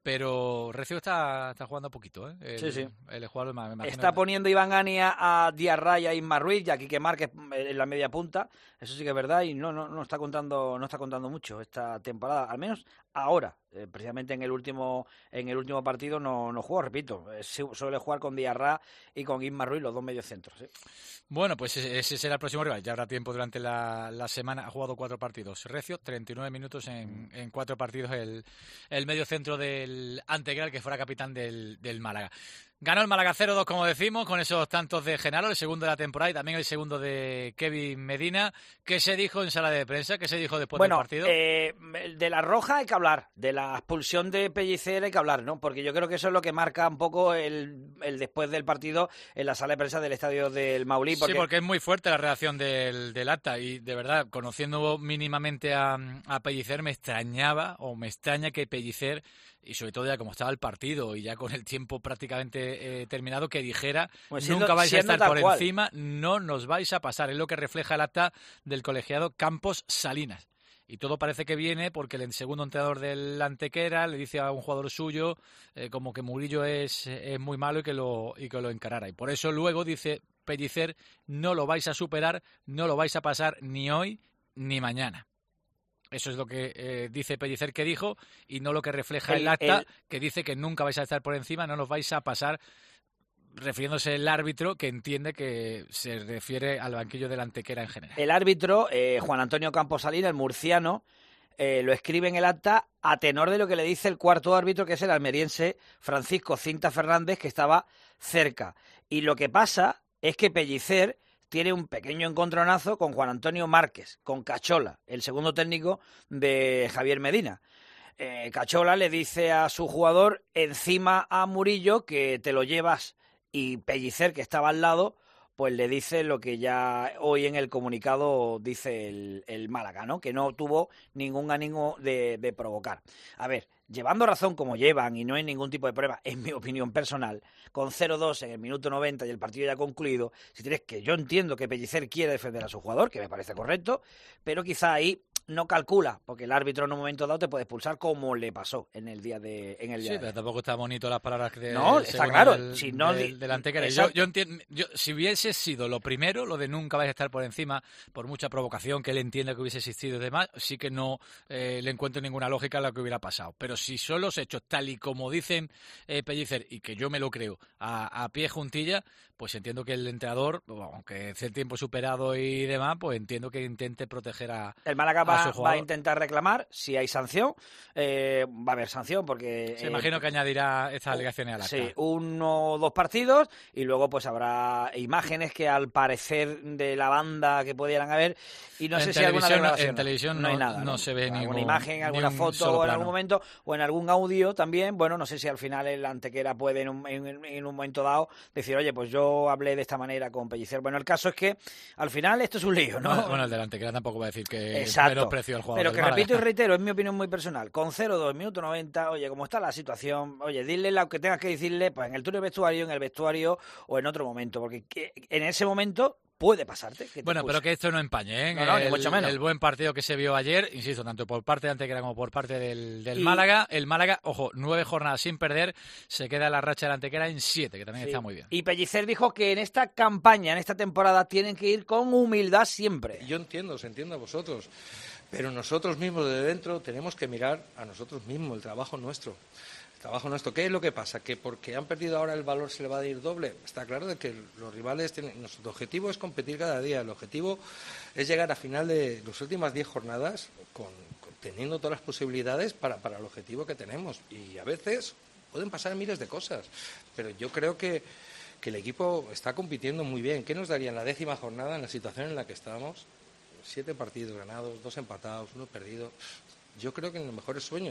Pero Recio está, está jugando poquito, ¿eh? El, Sí, sí. El jugador, me imagino, Está poniendo Iván Gania a Diarra y a Isma Ruiz y a Quique Márquez en la media punta. Eso sí que es verdad y no, no, no está contando, no está contando mucho esta temporada, al menos ahora. Eh, precisamente en el último, en el último partido no, no jugó, repito. Eh, su- suele jugar con Diarra y con Isma Ruiz, los dos mediocentros. ¿sí? Bueno, pues ese, ese será el próximo rival. Ya habrá tiempo durante la, la semana. Ha jugado cuatro partidos. Recio, treinta y nueve minutos en, en cuatro partidos. El, el medio centro del Antequera, que fuera capitán del, del Málaga. Ganó el Málaga cero dos, como decimos, con esos tantos de Genaro, el segundo de la temporada y también el segundo de Kevin Medina. ¿Qué se dijo en sala de prensa? ¿Qué se dijo después Bueno, del partido? eh, de la roja hay que hablar, de la expulsión de Pellicer hay que hablar, ¿no? Porque yo creo que eso es lo que marca un poco el, el después del partido en la sala de prensa del estadio del Maulí. Porque... Sí, porque es muy fuerte la reacción del, del acta y de verdad, conociendo mínimamente a, a Pellicer, me extrañaba o me extraña que Pellicer, y sobre todo ya como estaba el partido y ya con el tiempo prácticamente eh, terminado, que dijera Pues siendo- nunca vais a siendo estar tal por cual. encima, no nos vais a pasar. Es lo que refleja el acta del colegiado Campos Salinas. Y todo parece que viene porque el segundo entrenador del Antequera le dice a un jugador suyo eh, como que Murillo es, es muy malo y que, lo, y que lo encarara. Y por eso luego dice Pellicer, no lo vais a superar, no lo vais a pasar ni hoy ni mañana. Eso es lo que eh, dice Pellicer que dijo y no lo que refleja el, El- acta, el- que dice que nunca vais a estar por encima, no nos vais a pasar, refiriéndose el árbitro, que entiende que se refiere al banquillo del Antequera en general. El árbitro, eh, Juan Antonio Campos Salinas, el murciano, eh, lo escribe en el acta a tenor de lo que le dice el cuarto árbitro, que es el almeriense Francisco Cinta Fernández, que estaba cerca. Y lo que pasa es que Pellicer tiene un pequeño encontronazo con Juan Antonio Márquez, con Cachola, el segundo técnico de Javier Medina. Eh, Cachola le dice a su jugador encima a Murillo que te lo llevas, y Pellicer, que estaba al lado, pues le dice lo que ya hoy en el comunicado dice el, el Málaga, ¿no? Que no tuvo ningún ánimo de, de provocar. A ver, llevando razón como llevan y no hay ningún tipo de problema, en mi opinión personal, con cero dos en el minuto noventa y el partido ya concluido, si tienes que yo entiendo que Pellicer quiere defender a su jugador, que me parece correcto, pero quizá ahí no calcula, porque el árbitro en un momento dado te puede expulsar como le pasó en el día de en el día Sí, de pero tampoco está bonito las palabras de No, está claro, del, si no del, di- del Antequera. Yo, Exacto. yo entiendo, yo, si hubiese sido lo primero, lo de nunca vais a estar por encima, por mucha provocación que él entienda que hubiese existido y demás, sí que no eh, le encuentro ninguna lógica a lo que hubiera pasado. Pero si son los hechos tal y como dicen eh, Pellicer, y que yo me lo creo, a, a pie juntilla, pues entiendo que el entrenador, aunque esté el tiempo superado y demás, pues entiendo que intente proteger a El Málaga a va, su va a jugador. intentar reclamar, si hay sanción, eh, va a haber sanción porque... Se eh, imagino que añadirá estas alegaciones al acta. Sí, uno o dos partidos y luego pues habrá imágenes que al parecer de la banda que pudieran haber y no En sé si alguna televisión- declaración. en televisión no, hay no- nada, no se ve alguna ningún- imagen, ni alguna un foto solo o en plano. algún momento o en algún audio también. Bueno, no sé si al final el Antequera puede en un, en, en un momento dado decir, oye, pues yo hablé de esta manera con Pellicer. Bueno, el caso es que al final esto es un lío, ¿no? Bueno, bueno, el del Antequera tampoco va a decir que Exacto. me lo aprecio al jugador Pero del que Málaga. repito y reitero, es mi opinión muy personal. Con cero dos, minuto noventa, oye, como está la situación, oye, dile lo que tengas que decirle, pues en el turno de vestuario, en el vestuario o en otro momento, porque que, en ese momento puede pasarte. Que te Bueno, puse. pero que esto no empañe, ¿eh? No, no, ni el, mucho menos. el buen partido que se vio ayer, insisto, tanto por parte de Antequera como por parte del, del Y- Málaga. El Málaga, ojo, nueve jornadas sin perder, se queda en la racha de la Antequera en siete, que también Sí. está muy bien. Y Pellicer dijo que en esta campaña, en esta temporada, tienen que ir con humildad siempre. Yo entiendo, os entiendo a vosotros, pero nosotros mismos de dentro tenemos que mirar a nosotros mismos, el trabajo nuestro. El trabajo nuestro. ¿Qué es lo que pasa? ¿Que porque han perdido ahora el valor se le va a ir doble? Está claro de que los rivales tienen... Nuestro objetivo es competir cada día. El objetivo es llegar a final de las últimas diez jornadas con, con- teniendo todas las posibilidades para, para el objetivo que tenemos. Y a veces pueden pasar miles de cosas, pero yo creo que, que el equipo está compitiendo muy bien. ¿Qué nos daría en la décima jornada, en la situación en la que estamos? Siete partidos ganados, dos empatados, uno perdido. Yo creo que en los mejores sueños.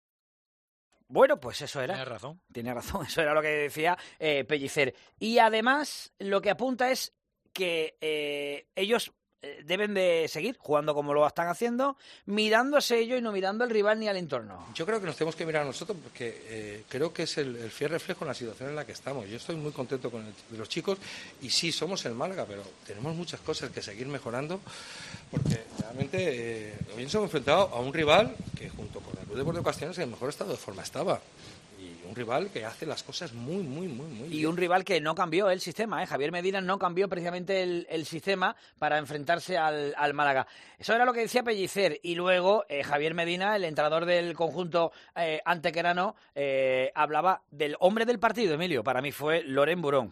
Bueno, pues eso era. Tienes razón. Tiene razón, eso era lo que decía eh, Pellicer. Y además, lo que apunta es que eh, ellos eh, deben de seguir jugando como lo están haciendo, mirándose ellos y no mirando al rival ni al entorno. Yo creo que nos tenemos que mirar a nosotros porque eh, creo que es el, el fiel reflejo en la situación en la que estamos. Yo estoy muy contento con el, de los chicos y sí, somos el Málaga, pero tenemos muchas cosas que seguir mejorando porque realmente eh, hoy nos hemos enfrentado a un rival que junto con el Club Deportivo Castellanos en el mejor estado de forma estaba. Y un rival que hace las cosas muy, muy, muy, muy Y bien. un rival que no cambió el sistema, ¿eh? Javier Medina no cambió precisamente el, el sistema para enfrentarse al, al Málaga. Eso era lo que decía Pellicer. Y luego eh, Javier Medina, el entrenador del conjunto eh, antequerano, eh, hablaba del hombre del partido, Emilio. Para mí fue Loren Burón.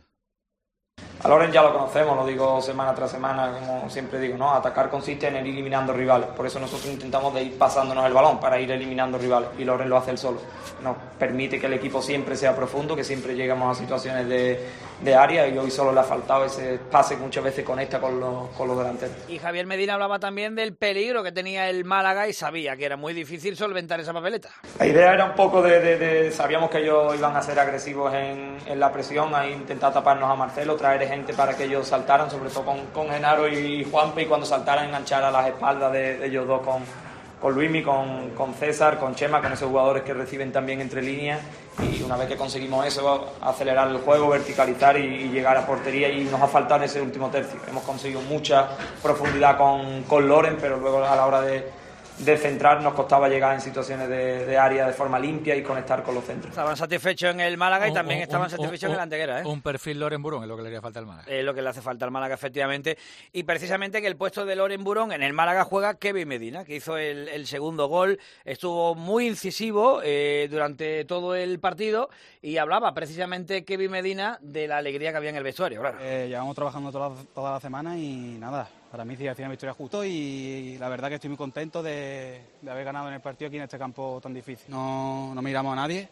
A Loren ya lo conocemos, lo digo semana tras semana, como siempre digo, ¿no? Atacar consiste en ir eliminando rivales, por eso nosotros intentamos de ir pasándonos el balón para ir eliminando rivales y Loren lo hace él solo. Nos permite que el equipo siempre sea profundo, que siempre llegamos a situaciones de, de área y hoy solo le ha faltado ese pase que muchas veces conecta con los, con los delanteros. Y Javier Medina hablaba también del peligro que tenía el Málaga y sabía que era muy difícil solventar esa papeleta. La idea era un poco de, de, de sabíamos que ellos iban a ser agresivos en, en la presión, a intentar taparnos a Marcelo, traer gente para que ellos saltaran, sobre todo con, con Genaro y Juanpe, y cuando saltaran enganchar a las espaldas de, de ellos dos con, con Luismi, con, con César, con Chema, con esos jugadores que reciben también entre líneas, y una vez que conseguimos eso, acelerar el juego, verticalizar y, y llegar a portería, y nos ha faltado en ese último tercio. Hemos conseguido mucha profundidad con, con Loren, pero luego a la hora de de centrar nos costaba llegar en situaciones de, de área de forma limpia y conectar con los centros. Estaban satisfechos en el Málaga y Un- también un- estaban un- satisfechos un- en el Antequera, ¿eh? Un perfil Loren Burón es lo que le haría falta al Málaga. Es lo que le hace falta al Málaga, efectivamente. Y precisamente que el puesto de Loren Burón en el Málaga juega Kevin Medina, que hizo el, el segundo gol. Estuvo muy incisivo eh, durante todo el partido y hablaba precisamente Kevin Medina de la alegría que había en el vestuario, claro. Eh, llevamos trabajando toda la, toda la semana y nada, para mí sí ha sido una victoria justo y la verdad que estoy muy contento de, de haber ganado en el partido aquí en este campo tan difícil. No, no miramos a nadie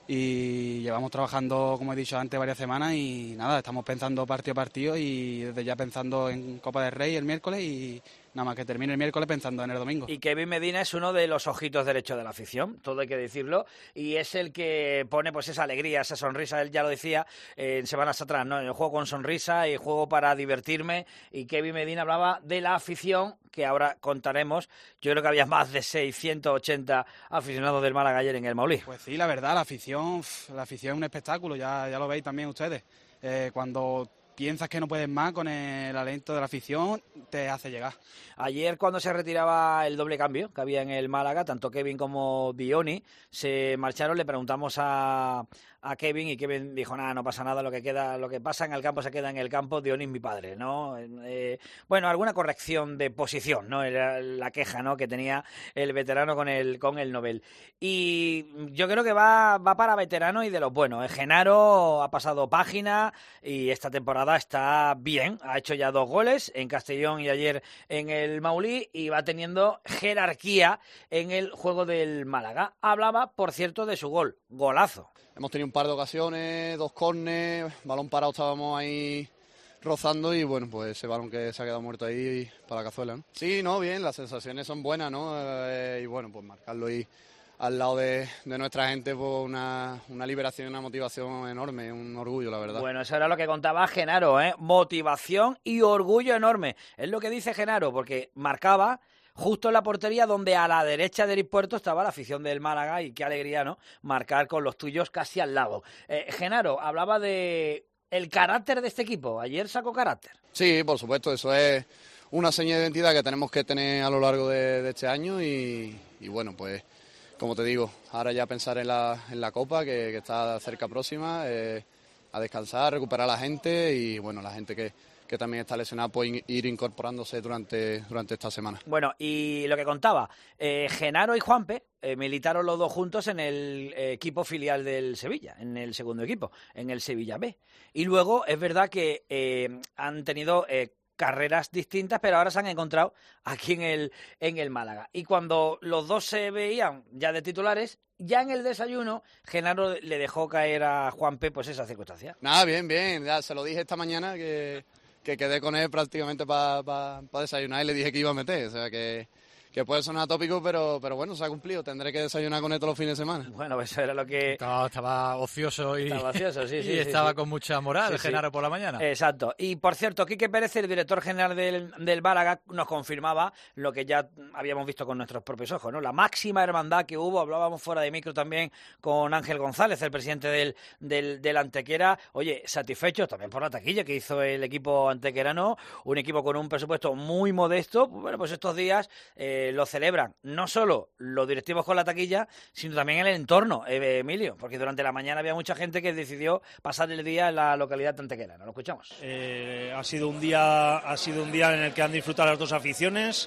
y llevamos trabajando, como he dicho antes, varias semanas y nada, estamos pensando partido a partido y desde ya pensando en Copa del Rey el miércoles y nada más que termine el miércoles pensando en el domingo. Y Kevin Medina es uno de los ojitos derechos de la afición, todo hay que decirlo, y es el que pone pues esa alegría, esa sonrisa, él ya lo decía eh, en semanas atrás, ¿no? Yo juego con sonrisa y juego para divertirme, y Kevin Medina hablaba de la afición, que ahora contaremos. Yo creo que había más de seiscientos ochenta aficionados del Málaga ayer en el Maulí. Pues sí, la verdad, la afición, la afición es un espectáculo, ya, ya lo veis también ustedes. Eh, cuando piensas que no puedes más con el aliento de la afición, te hace llegar. Ayer, cuando se retiraba el doble cambio que había en el Málaga, tanto Kevin como Dioni se marcharon, le preguntamos a, a Kevin y Kevin dijo, nada, no pasa nada, lo que queda, lo que pasa en el campo se queda en el campo, Dioni es mi padre, ¿no? Eh, bueno, alguna corrección de posición, ¿no? Era la queja, ¿no?, que tenía el veterano con el, con el Nobel. Y yo creo que va, va para veterano y de los buenos. Genaro ha pasado página y esta temporada está bien, ha hecho ya dos goles en Castellón y ayer en el Maulí y va teniendo jerarquía en el juego del Málaga. Hablaba, por cierto, de su gol, golazo. Hemos tenido un par de ocasiones, dos córneres, balón parado estábamos ahí rozando y bueno, pues ese balón que se ha quedado muerto ahí para la cazuela, ¿no? Sí, no, bien, las sensaciones son buenas, ¿no? Eh, y bueno, pues marcarlo ahí al lado de, de nuestra gente, pues una, una liberación y una motivación enorme, un orgullo, la verdad. Bueno, eso era lo que contaba Genaro, ¿eh? Motivación y orgullo enorme. Es lo que dice Genaro, porque marcaba justo en la portería donde a la derecha de Eric Puerto estaba la afición del Málaga, y qué alegría, ¿no?, marcar con los tuyos casi al lado. Eh, Genaro, hablaba de el carácter de este equipo. Ayer sacó carácter. Sí, por supuesto, eso es una seña de identidad que tenemos que tener a lo largo de, de este año y, y bueno, pues como te digo, ahora ya pensar en la, en la Copa, que, que está cerca próxima, eh, a descansar, recuperar a la gente y bueno, la gente que, que también está lesionada puede ir incorporándose durante, durante esta semana. Bueno, y lo que contaba, eh, Genaro y Juanpe eh, militaron los dos juntos en el eh, equipo filial del Sevilla, en el segundo equipo, en el Sevilla B. Y luego es verdad que eh, han tenido eh, carreras distintas, pero ahora se han encontrado aquí en el, en el Málaga. Y cuando los dos se veían ya de titulares, ya en el desayuno, Genaro le dejó caer a Juanpe pues esa circunstancia. Nada, bien, bien, ya se lo dije esta mañana que, que quedé con él prácticamente para pa, pa desayunar y le dije que iba a meter, o sea que... que puede sonar tópico, pero pero bueno, se ha cumplido. Tendré que desayunar con esto los fines de semana. Bueno, eso era lo que... Estaba, estaba ocioso y, estaba, ocioso, sí, sí, y sí, estaba sí. con mucha moral, sí, Genaro, sí. por la mañana. Exacto. Y, por cierto, Quique Pérez, el director general del, del Málaga, nos confirmaba lo que ya habíamos visto con nuestros propios ojos, ¿no? La máxima hermandad que hubo. Hablábamos fuera de micro también con Ángel González, el presidente del, del, del Antequera. Oye, satisfechos también por la taquilla que hizo el equipo antequerano, un equipo con un presupuesto muy modesto. Bueno, pues estos días eh, lo celebran no solo los directivos con la taquilla, sino también el entorno, eh, Emilio, porque durante la mañana había mucha gente que decidió pasar el día en la localidad de Antequera. ¿No lo escuchamos? Eh, ha sido un día, ha sido un día en el que han disfrutado las dos aficiones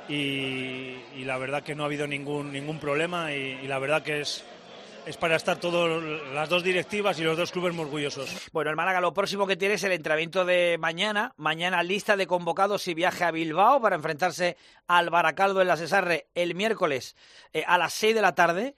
y, y la verdad que no ha habido ningún ningún problema y, y la verdad que es es para estar todas las dos directivas y los dos clubes muy orgullosos. Bueno, el Málaga lo próximo que tiene es el entrenamiento de mañana. Mañana lista de convocados y viaje a Bilbao para enfrentarse al Baracaldo en la Cesarre el miércoles eh, a las seis de la tarde.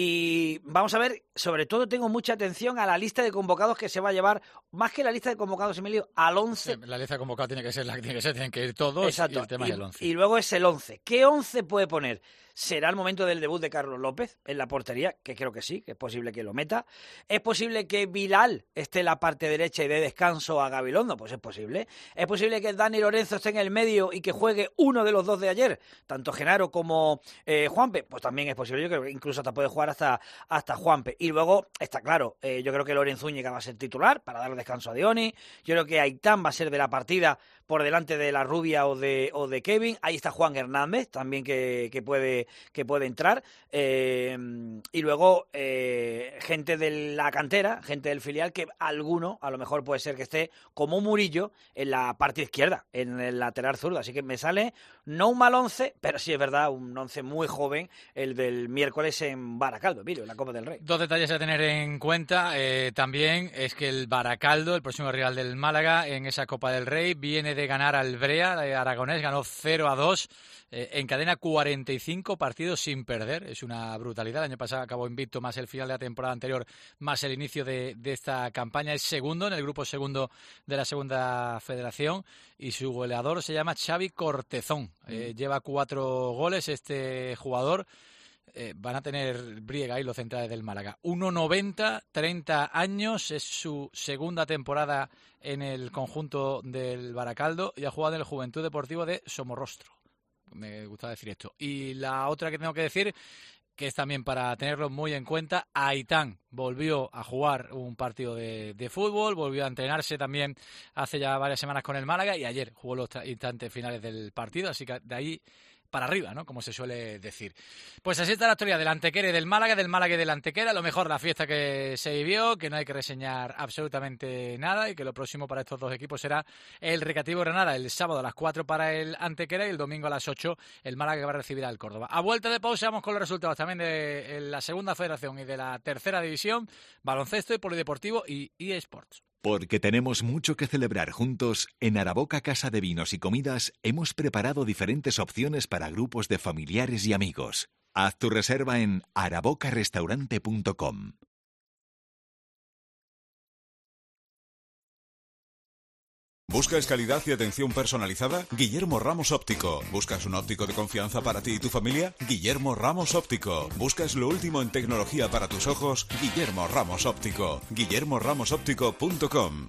Y vamos a ver, sobre todo tengo mucha atención a la lista de convocados que se va a llevar, más que la lista de convocados, Emilio, al once. La lista de convocados tiene que ser la que tiene que ser, tienen que ir todos. Exacto. Y el tema y, es el once. Y luego es el once. ¿Qué once puede poner? ¿Será el momento del debut de Carlos López en la portería? Que creo que sí, que es posible que lo meta. ¿Es posible que Bilal esté en la parte derecha y dé descanso a Gabilondo? Pues es posible. ¿Es posible que Dani Lorenzo esté en el medio y que juegue uno de los dos de ayer? Tanto Genaro como eh, Juanpe. Pues también es posible. Yo creo que incluso hasta puede jugar hasta, hasta Juanpe. Y luego, está claro, eh, yo creo que Lorenzo Zúñiga va a ser titular para darle descanso a Dioni. Yo creo que Aitán va a ser de la partida por delante de la Rubia o de, o de Kevin. Ahí está Juan Hernández, también que, que, puede, que puede entrar. Eh, y luego eh, gente de la cantera, gente del filial, que alguno, a lo mejor puede ser que esté como Murillo en la parte izquierda, en el lateral zurdo. Así que me sale no un mal once, pero sí es verdad, un once muy joven, el del miércoles en Baracaldo, Emilio, en la Copa del Rey. Dos detalles a tener en cuenta eh, también es que el Baracaldo, el próximo rival del Málaga en esa Copa del Rey, viene de ganar al Brea, de Aragonés, ganó cero a dos, eh, encadena cuarenta y cinco partidos sin perder, es una brutalidad. El año pasado acabó invicto, más el final de la temporada anterior, más el inicio de, de esta campaña. Es segundo en el grupo segundo de la segunda federación y su goleador se llama Xavi Cortezón. Eh, lleva cuatro goles este jugador. Eh, van a tener briega ahí los centrales del Málaga. uno noventa, treinta años, es su segunda temporada en el conjunto del Baracaldo y ha jugado en el Juventud Deportivo de Somorrostro. Me gusta decir esto. Y la otra que tengo que decir, que es también para tenerlo muy en cuenta, Aitán volvió a jugar un partido de, de fútbol, volvió a entrenarse también hace ya varias semanas con el Málaga y ayer jugó los instantes finales del partido, así que de ahí para arriba, ¿no? Como se suele decir. Pues así está la historia del Antequera y del Málaga, del Málaga y del Antequera. Lo mejor, la fiesta que se vivió, que no hay que reseñar absolutamente nada y que lo próximo para estos dos equipos será el Recreativo Granada el sábado a las cuatro para el Antequera y el domingo a las ocho el Málaga que va a recibir al Córdoba. A vuelta de pausa vamos con los resultados también de la segunda federación y de la tercera división, baloncesto y polideportivo y eSports. Porque tenemos mucho que celebrar juntos, en Araboca Casa de Vinos y Comidas hemos preparado diferentes opciones para grupos de familiares y amigos. Haz tu reserva en araboca restaurante punto com. ¿Buscas calidad y atención personalizada? Guillermo Ramos Óptico. ¿Buscas un óptico de confianza para ti y tu familia? Guillermo Ramos Óptico. ¿Buscas lo último en tecnología para tus ojos? Guillermo Ramos Óptico. guillermo ramos óptico punto com.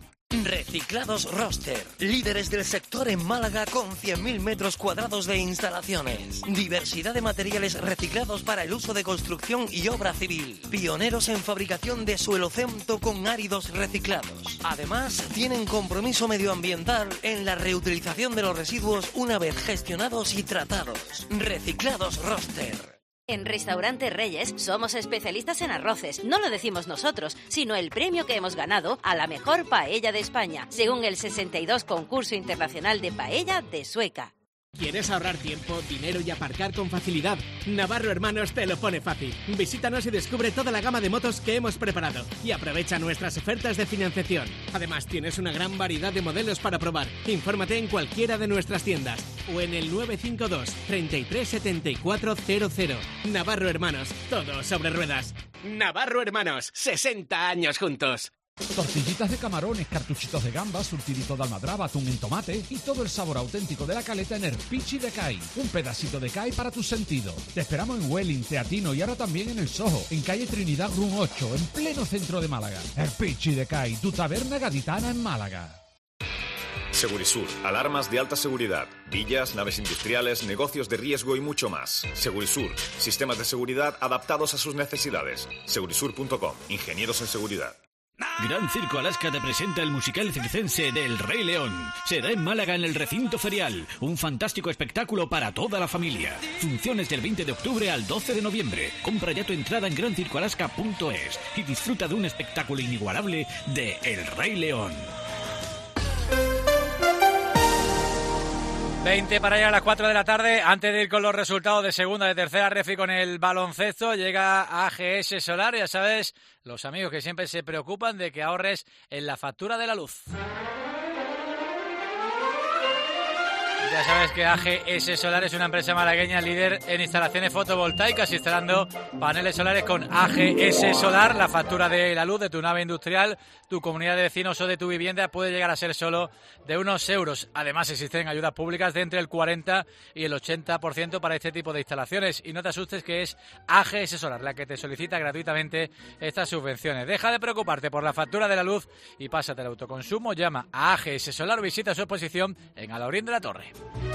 Reciclados Roster, líderes del sector en Málaga con cien mil metros cuadrados de instalaciones. Diversidad de materiales reciclados para el uso de construcción y obra civil. Pioneros en fabricación de suelocemento con áridos reciclados. Además, tienen compromiso medioambiental en la reutilización de los residuos una vez gestionados y tratados. Reciclados Roster. En Restaurante Reyes somos especialistas en arroces. No lo decimos nosotros, sino el premio que hemos ganado a la mejor paella de España, según el sesenta y dos Concurso Internacional de Paella de Sueca. ¿Quieres ahorrar tiempo, dinero y aparcar con facilidad? Navarro Hermanos te lo pone fácil. Visítanos y descubre toda la gama de motos que hemos preparado y aprovecha nuestras ofertas de financiación. Además, tienes una gran variedad de modelos para probar. Infórmate en cualquiera de nuestras tiendas o en el nueve cinco dos, treinta y tres, setenta y cuatro cero cero. Navarro Hermanos, todo sobre ruedas. Navarro Hermanos, sesenta años juntos. Tortillitas de camarones, cartuchitos de gambas, surtidito de almadraba, atún en tomate y todo el sabor auténtico de la caleta en el Pichi de Cai. Un pedacito de Cai para tus sentidos. Te esperamos en Welling, Teatino y ahora también en El Soho, en calle Trinidad Room ocho, en pleno centro de Málaga. El Pichi de Cai, tu taberna gaditana en Málaga. Segurisur, alarmas de alta seguridad, villas, naves industriales, negocios de riesgo y mucho más. Segurisur, sistemas de seguridad adaptados a sus necesidades. Segurisur punto com, ingenieros en seguridad. Gran Circo Alaska te presenta el musical circense del Rey León. Será en Málaga en el recinto ferial. Un fantástico espectáculo para toda la familia. Funciones del veinte de octubre al doce de noviembre. Compra ya tu entrada en gran circo alaska punto es y disfruta de un espectáculo inigualable de El Rey León. veinte para llegar a las cuatro de la tarde. Antes de ir con los resultados de segunda, de tercera refi con el baloncesto, llega A G S Solar. Ya sabes, los amigos que siempre se preocupan de que ahorres en la factura de la luz. Ya sabes que A G S Solar es una empresa malagueña líder en instalaciones fotovoltaicas, instalando paneles solares con A G S Solar. La factura de la luz de tu nave industrial, tu comunidad de vecinos o de tu vivienda puede llegar a ser solo de unos euros. Además, existen ayudas públicas de entre el cuarenta y el ochenta por ciento para este tipo de instalaciones. Y no te asustes, que es A G S Solar la que te solicita gratuitamente estas subvenciones. Deja de preocuparte por la factura de la luz y pásate al autoconsumo. Llama a A G S Solar o visita su exposición en Alaurín de la Torre.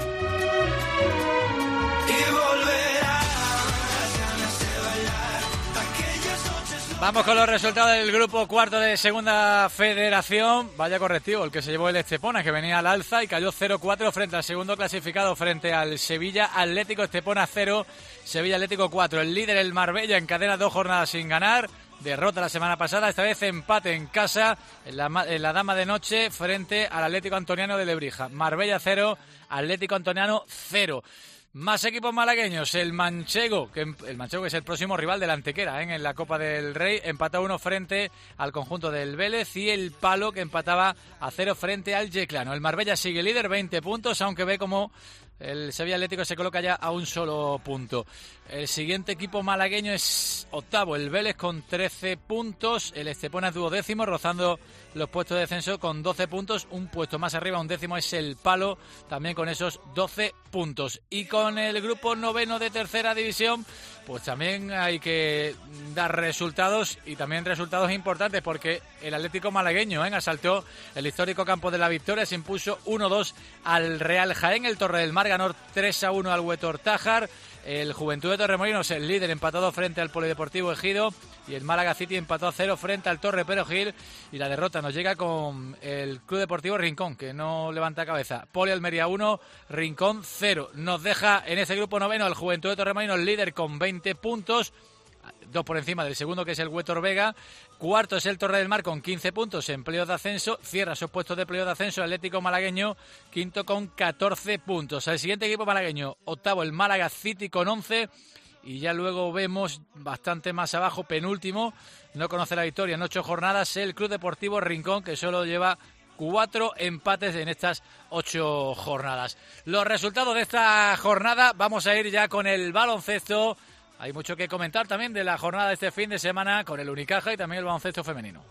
Vamos con los resultados del grupo cuarto de Segunda Federación. Vaya correctivo el que se llevó el Estepona, que venía al alza y cayó cero cuatro frente al segundo clasificado, frente al Sevilla Atlético. Estepona cero, Sevilla Atlético cuatro. El líder, el Marbella, encadena dos jornadas sin ganar. Derrota la semana pasada, esta vez empate en casa en la, en la Dama de Noche frente al Atlético Antoniano de Lebrija. Marbella cero, Atlético Antoniano cero. Más equipos malagueños, el Manchego, que el Manchego que es el próximo rival del Antequera, ¿eh? en la Copa del Rey, empató uno frente al conjunto del Vélez, y el Palo, que empataba a cero frente al Yeclano. El Marbella sigue líder, veinte puntos, aunque ve como el Sevilla Atlético se coloca ya a un solo punto. El siguiente equipo malagueño es octavo, el Vélez, con trece puntos. El Estepona es duodécimo, rozando los puestos de descenso con doce puntos. Un puesto más arriba, un décimo, es el Palo, también con esos doce puntos. Y con el grupo noveno de tercera división, pues también hay que dar resultados, y también resultados importantes, porque el Atlético malagueño ¿eh? asaltó el histórico Campo de la Victoria, se impuso uno dos al Real Jaén. El Torre del Mar ganó tres a uno al Huetor Tájar. El Juventud de Torremolinos, el líder, empatado frente al Polideportivo Ejido, y el Málaga City empató a cero frente al Torre Perogil. Y la derrota nos llega con el Club Deportivo Rincón, que no levanta cabeza. Poli Almería uno, Rincón cero. Nos deja en ese grupo noveno el Juventud de Torremolinos, líder con veinte puntos, dos por encima del segundo, que es el Huetor Vega. Cuarto es el Torre del Mar con quince puntos en playoff de ascenso. Cierra sus puestos de playoff de ascenso el Atlético malagueño, quinto con catorce puntos. El siguiente equipo malagueño, octavo, el Málaga City con once. Y ya luego vemos bastante más abajo, penúltimo, no conoce la victoria en ocho jornadas, el Club Deportivo Rincón, que solo lleva cuatro empates en estas ocho jornadas. Los resultados de esta jornada, vamos a ir ya con el baloncesto. Hay mucho que comentar también de la jornada de este fin de semana con el Unicaja y también el baloncesto femenino.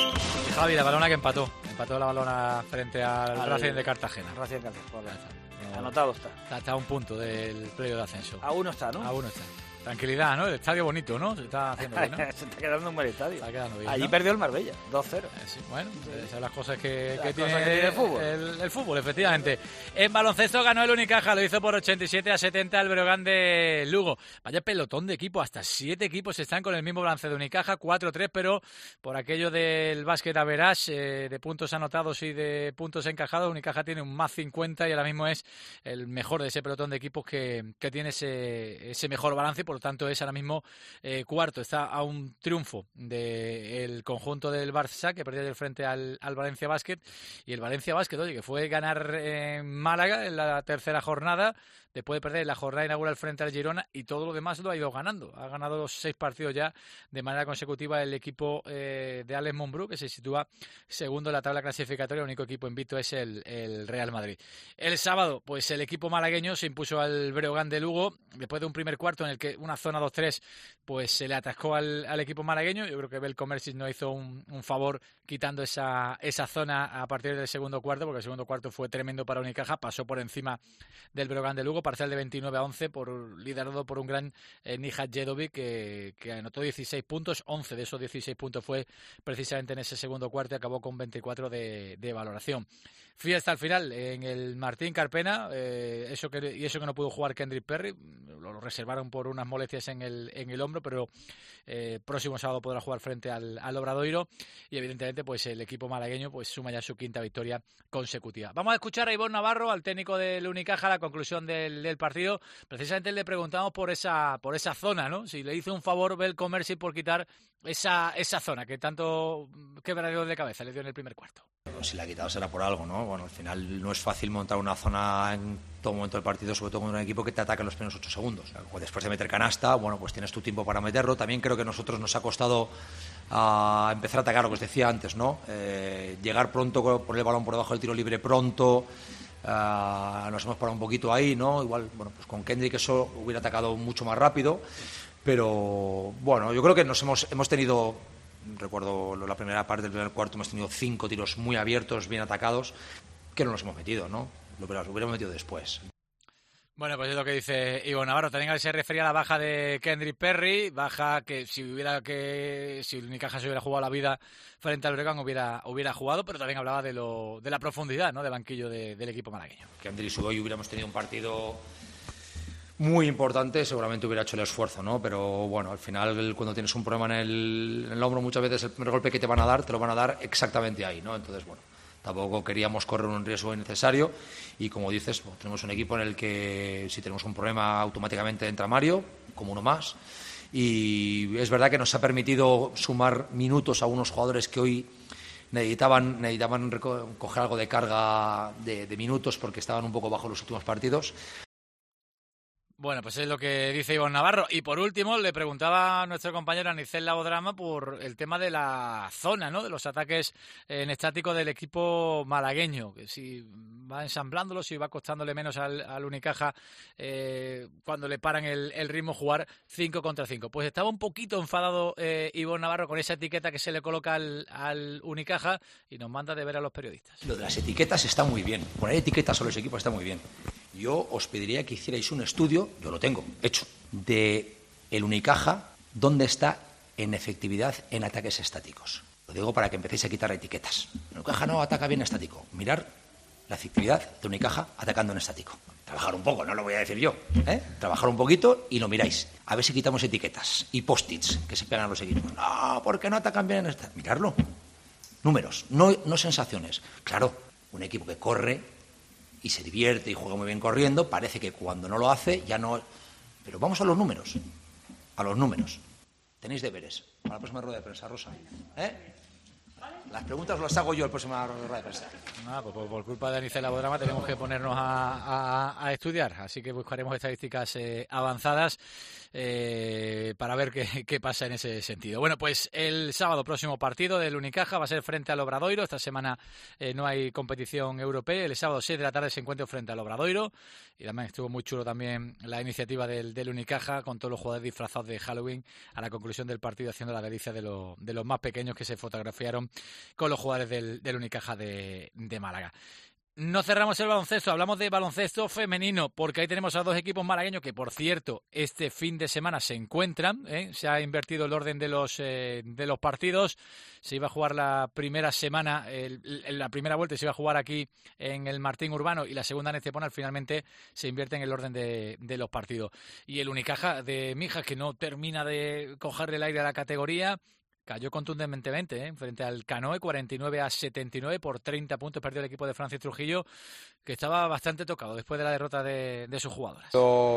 Javi, la balona que empató. Empató la balona frente al, al Racing de Cartagena. Racing de Cartagena. Anotado está. Está, está a un punto del playoff de ascenso. A uno está, ¿no? A uno está. Tranquilidad, ¿no? El estadio bonito, ¿no? Se está haciendo bien, ¿no? Se está quedando un buen estadio. Está quedando bien, Allí ¿no? perdió el Marbella, dos cero. Eh, sí, bueno, esas son las cosas que, Las que cosas tiene, que tiene el fútbol. El, el fútbol, efectivamente. En baloncesto ganó el Unicaja, lo hizo por ochenta y siete a setenta el Breogán de Lugo. Vaya pelotón de equipo, hasta siete equipos están con el mismo balance de Unicaja, cuatro tres, pero por aquello del básquet average, eh, de puntos anotados y de puntos encajados, Unicaja tiene un más cincuenta y ahora mismo es el mejor de ese pelotón de equipos que, que tiene ese, ese mejor balance, y por lo tanto es ahora mismo Eh, cuarto, está a un triunfo del conjunto del Barça, que perdió el frente al, al Valencia Basket, y el Valencia Basket, oye, que fue ganar en Málaga en la tercera jornada, después de perder la jornada inaugural frente al Girona, y todo lo demás lo ha ido ganando. Ha ganado los seis partidos ya de manera consecutiva el equipo eh, de Alex Mumbrú, que se sitúa segundo en la tabla clasificatoria. El único equipo invicto es el, el Real Madrid. El sábado, pues el equipo malagueño se impuso al Breogán de Lugo, después de un primer cuarto en el que una zona dos tres pues se le atascó al, al equipo malagueño. Yo creo que Belcomersis no hizo un, un favor quitando esa, esa zona a partir del segundo cuarto, porque el segundo cuarto fue tremendo para Unicaja, pasó por encima del Breogán de Lugo, parcial de veintinueve a once, por, liderado por un gran eh, Nihat Jedovic, que, que anotó dieciséis puntos, once de esos dieciséis puntos fue precisamente en ese segundo cuarto, y acabó con veinticuatro de, de valoración. Fui hasta el final en el Martín Carpena, eh, eso que, y eso que no pudo jugar Kendrick Perry, lo, lo reservaron por unas molestias en el, en el hombro, pero eh, próximo sábado podrá jugar frente al, al Obradoiro, y evidentemente pues el equipo malagueño pues suma ya su quinta victoria consecutiva. Vamos a escuchar a Ivonne Navarro, al técnico del Unicaja, a la conclusión del, del partido. Precisamente le preguntamos por esa por esa zona, ¿no? Si le hizo un favor Belcomersis por quitar esa esa zona que tanto quebradero de cabeza le dio en el primer cuarto. Si la ha quitado será por algo, ¿no? Bueno, al final no es fácil montar una zona en todo momento del partido, sobre todo con un equipo que te ataca en los primeros ocho segundos. Después de meter canasta, bueno, pues tienes tu tiempo para meterlo. También creo que a nosotros nos ha costado uh, empezar a atacar, lo que os decía antes, ¿no? Eh, llegar pronto, poner el balón por debajo del tiro libre pronto. Uh, nos hemos parado un poquito ahí, ¿no? Igual, bueno, pues con Kendrick eso hubiera atacado mucho más rápido. Pero, bueno, yo creo que nos hemos, hemos tenido... Recuerdo la primera parte del primer cuarto, hemos tenido cinco tiros muy abiertos, bien atacados, que no los hemos metido, ¿no? Lo hubiéramos metido después. Bueno, pues es lo que dice Ivonne Navarro. También se refería a la baja de Kendrick Perry, baja que si hubiera que si el Unicaja se hubiera jugado la vida frente al Breogán hubiera hubiera jugado, pero también hablaba de lo de la profundidad, ¿no?, de banquillo de, del equipo malagueño. Kendrick, si hoy hubiéramos tenido un partido muy importante, seguramente hubiera hecho el esfuerzo, ¿no? Pero bueno, al final cuando tienes un problema en el, en el hombro, muchas veces el primer golpe que te van a dar, te lo van a dar exactamente ahí, ¿no? Entonces, bueno, tampoco queríamos correr un riesgo innecesario, y como dices, bueno, tenemos un equipo en el que si tenemos un problema automáticamente entra Mario, como uno más, y es verdad que nos ha permitido sumar minutos a unos jugadores que hoy necesitaban, necesitaban coger algo de carga de, de minutos porque estaban un poco bajo los últimos partidos. Bueno, pues es lo que dice Ivonne Navarro. Y por último, le preguntaba a nuestro compañero Anicel Labodrama por el tema de la zona, ¿no?, de los ataques en estático del equipo malagueño, que si va ensamblándolo, si va costándole menos al, al Unicaja eh, cuando le paran el, el ritmo jugar cinco contra cinco. Pues estaba un poquito enfadado eh, Ivonne Navarro con esa etiqueta que se le coloca al, al Unicaja, y nos manda de ver a los periodistas. Lo de las etiquetas está muy bien, poner etiquetas a los equipos está muy bien. Yo os pediría que hicierais un estudio, yo lo tengo hecho, de el Unicaja, dónde está en efectividad en ataques estáticos. Lo digo para que empecéis a quitar etiquetas. El Unicaja no ataca bien estático. Mirar la efectividad de Unicaja atacando en estático. Trabajar un poco, no lo voy a decir yo, ¿eh? Trabajar un poquito y lo miráis. A ver si quitamos etiquetas y post-its que se pegan a los equipos. No, porque no atacan bien en estático. Mirarlo. Números, no, no sensaciones. Claro, un equipo que corre y se divierte y juega muy bien corriendo, parece que cuando no lo hace ya no... Pero vamos a los números, a los números. Tenéis deberes para la próxima rueda de prensa, Rosa. ¿Eh? Las preguntas las hago yo en la próxima rueda de prensa. Ah, pues por, por culpa de Anicel Labodrama tenemos que ponernos a, a, a estudiar, así que buscaremos estadísticas eh, avanzadas eh, para ver qué, qué pasa en ese sentido. Bueno, pues el sábado próximo partido del Unicaja va a ser frente al Obradoiro. Esta semana eh, no hay competición europea. El sábado seis de la tarde se encuentra frente al Obradoiro, y además estuvo muy chulo también la iniciativa del, del Unicaja con todos los jugadores disfrazados de Halloween a la conclusión del partido, haciendo la delicia de, lo, de los más pequeños que se fotografiaron con los jugadores del, del Unicaja de, de Málaga. No cerramos el baloncesto, hablamos de baloncesto femenino, porque ahí tenemos a dos equipos malagueños que, por cierto, este fin de semana se encuentran, ¿eh? Se ha invertido el orden de los eh, de los partidos, se iba a jugar la primera semana, el, la primera vuelta se iba a jugar aquí en el Martín Urbano y la segunda en Estepona, finalmente se invierte en el orden de, de los partidos. Y el Unicaja de Mijas, que no termina de cogerle el aire a la categoría, cayó contundentemente ¿eh? frente al Canoe, cuarenta y nueve a setenta y nueve, por treinta puntos perdió el equipo de Francis Trujillo, que estaba bastante tocado después de la derrota de, de sus jugadoras.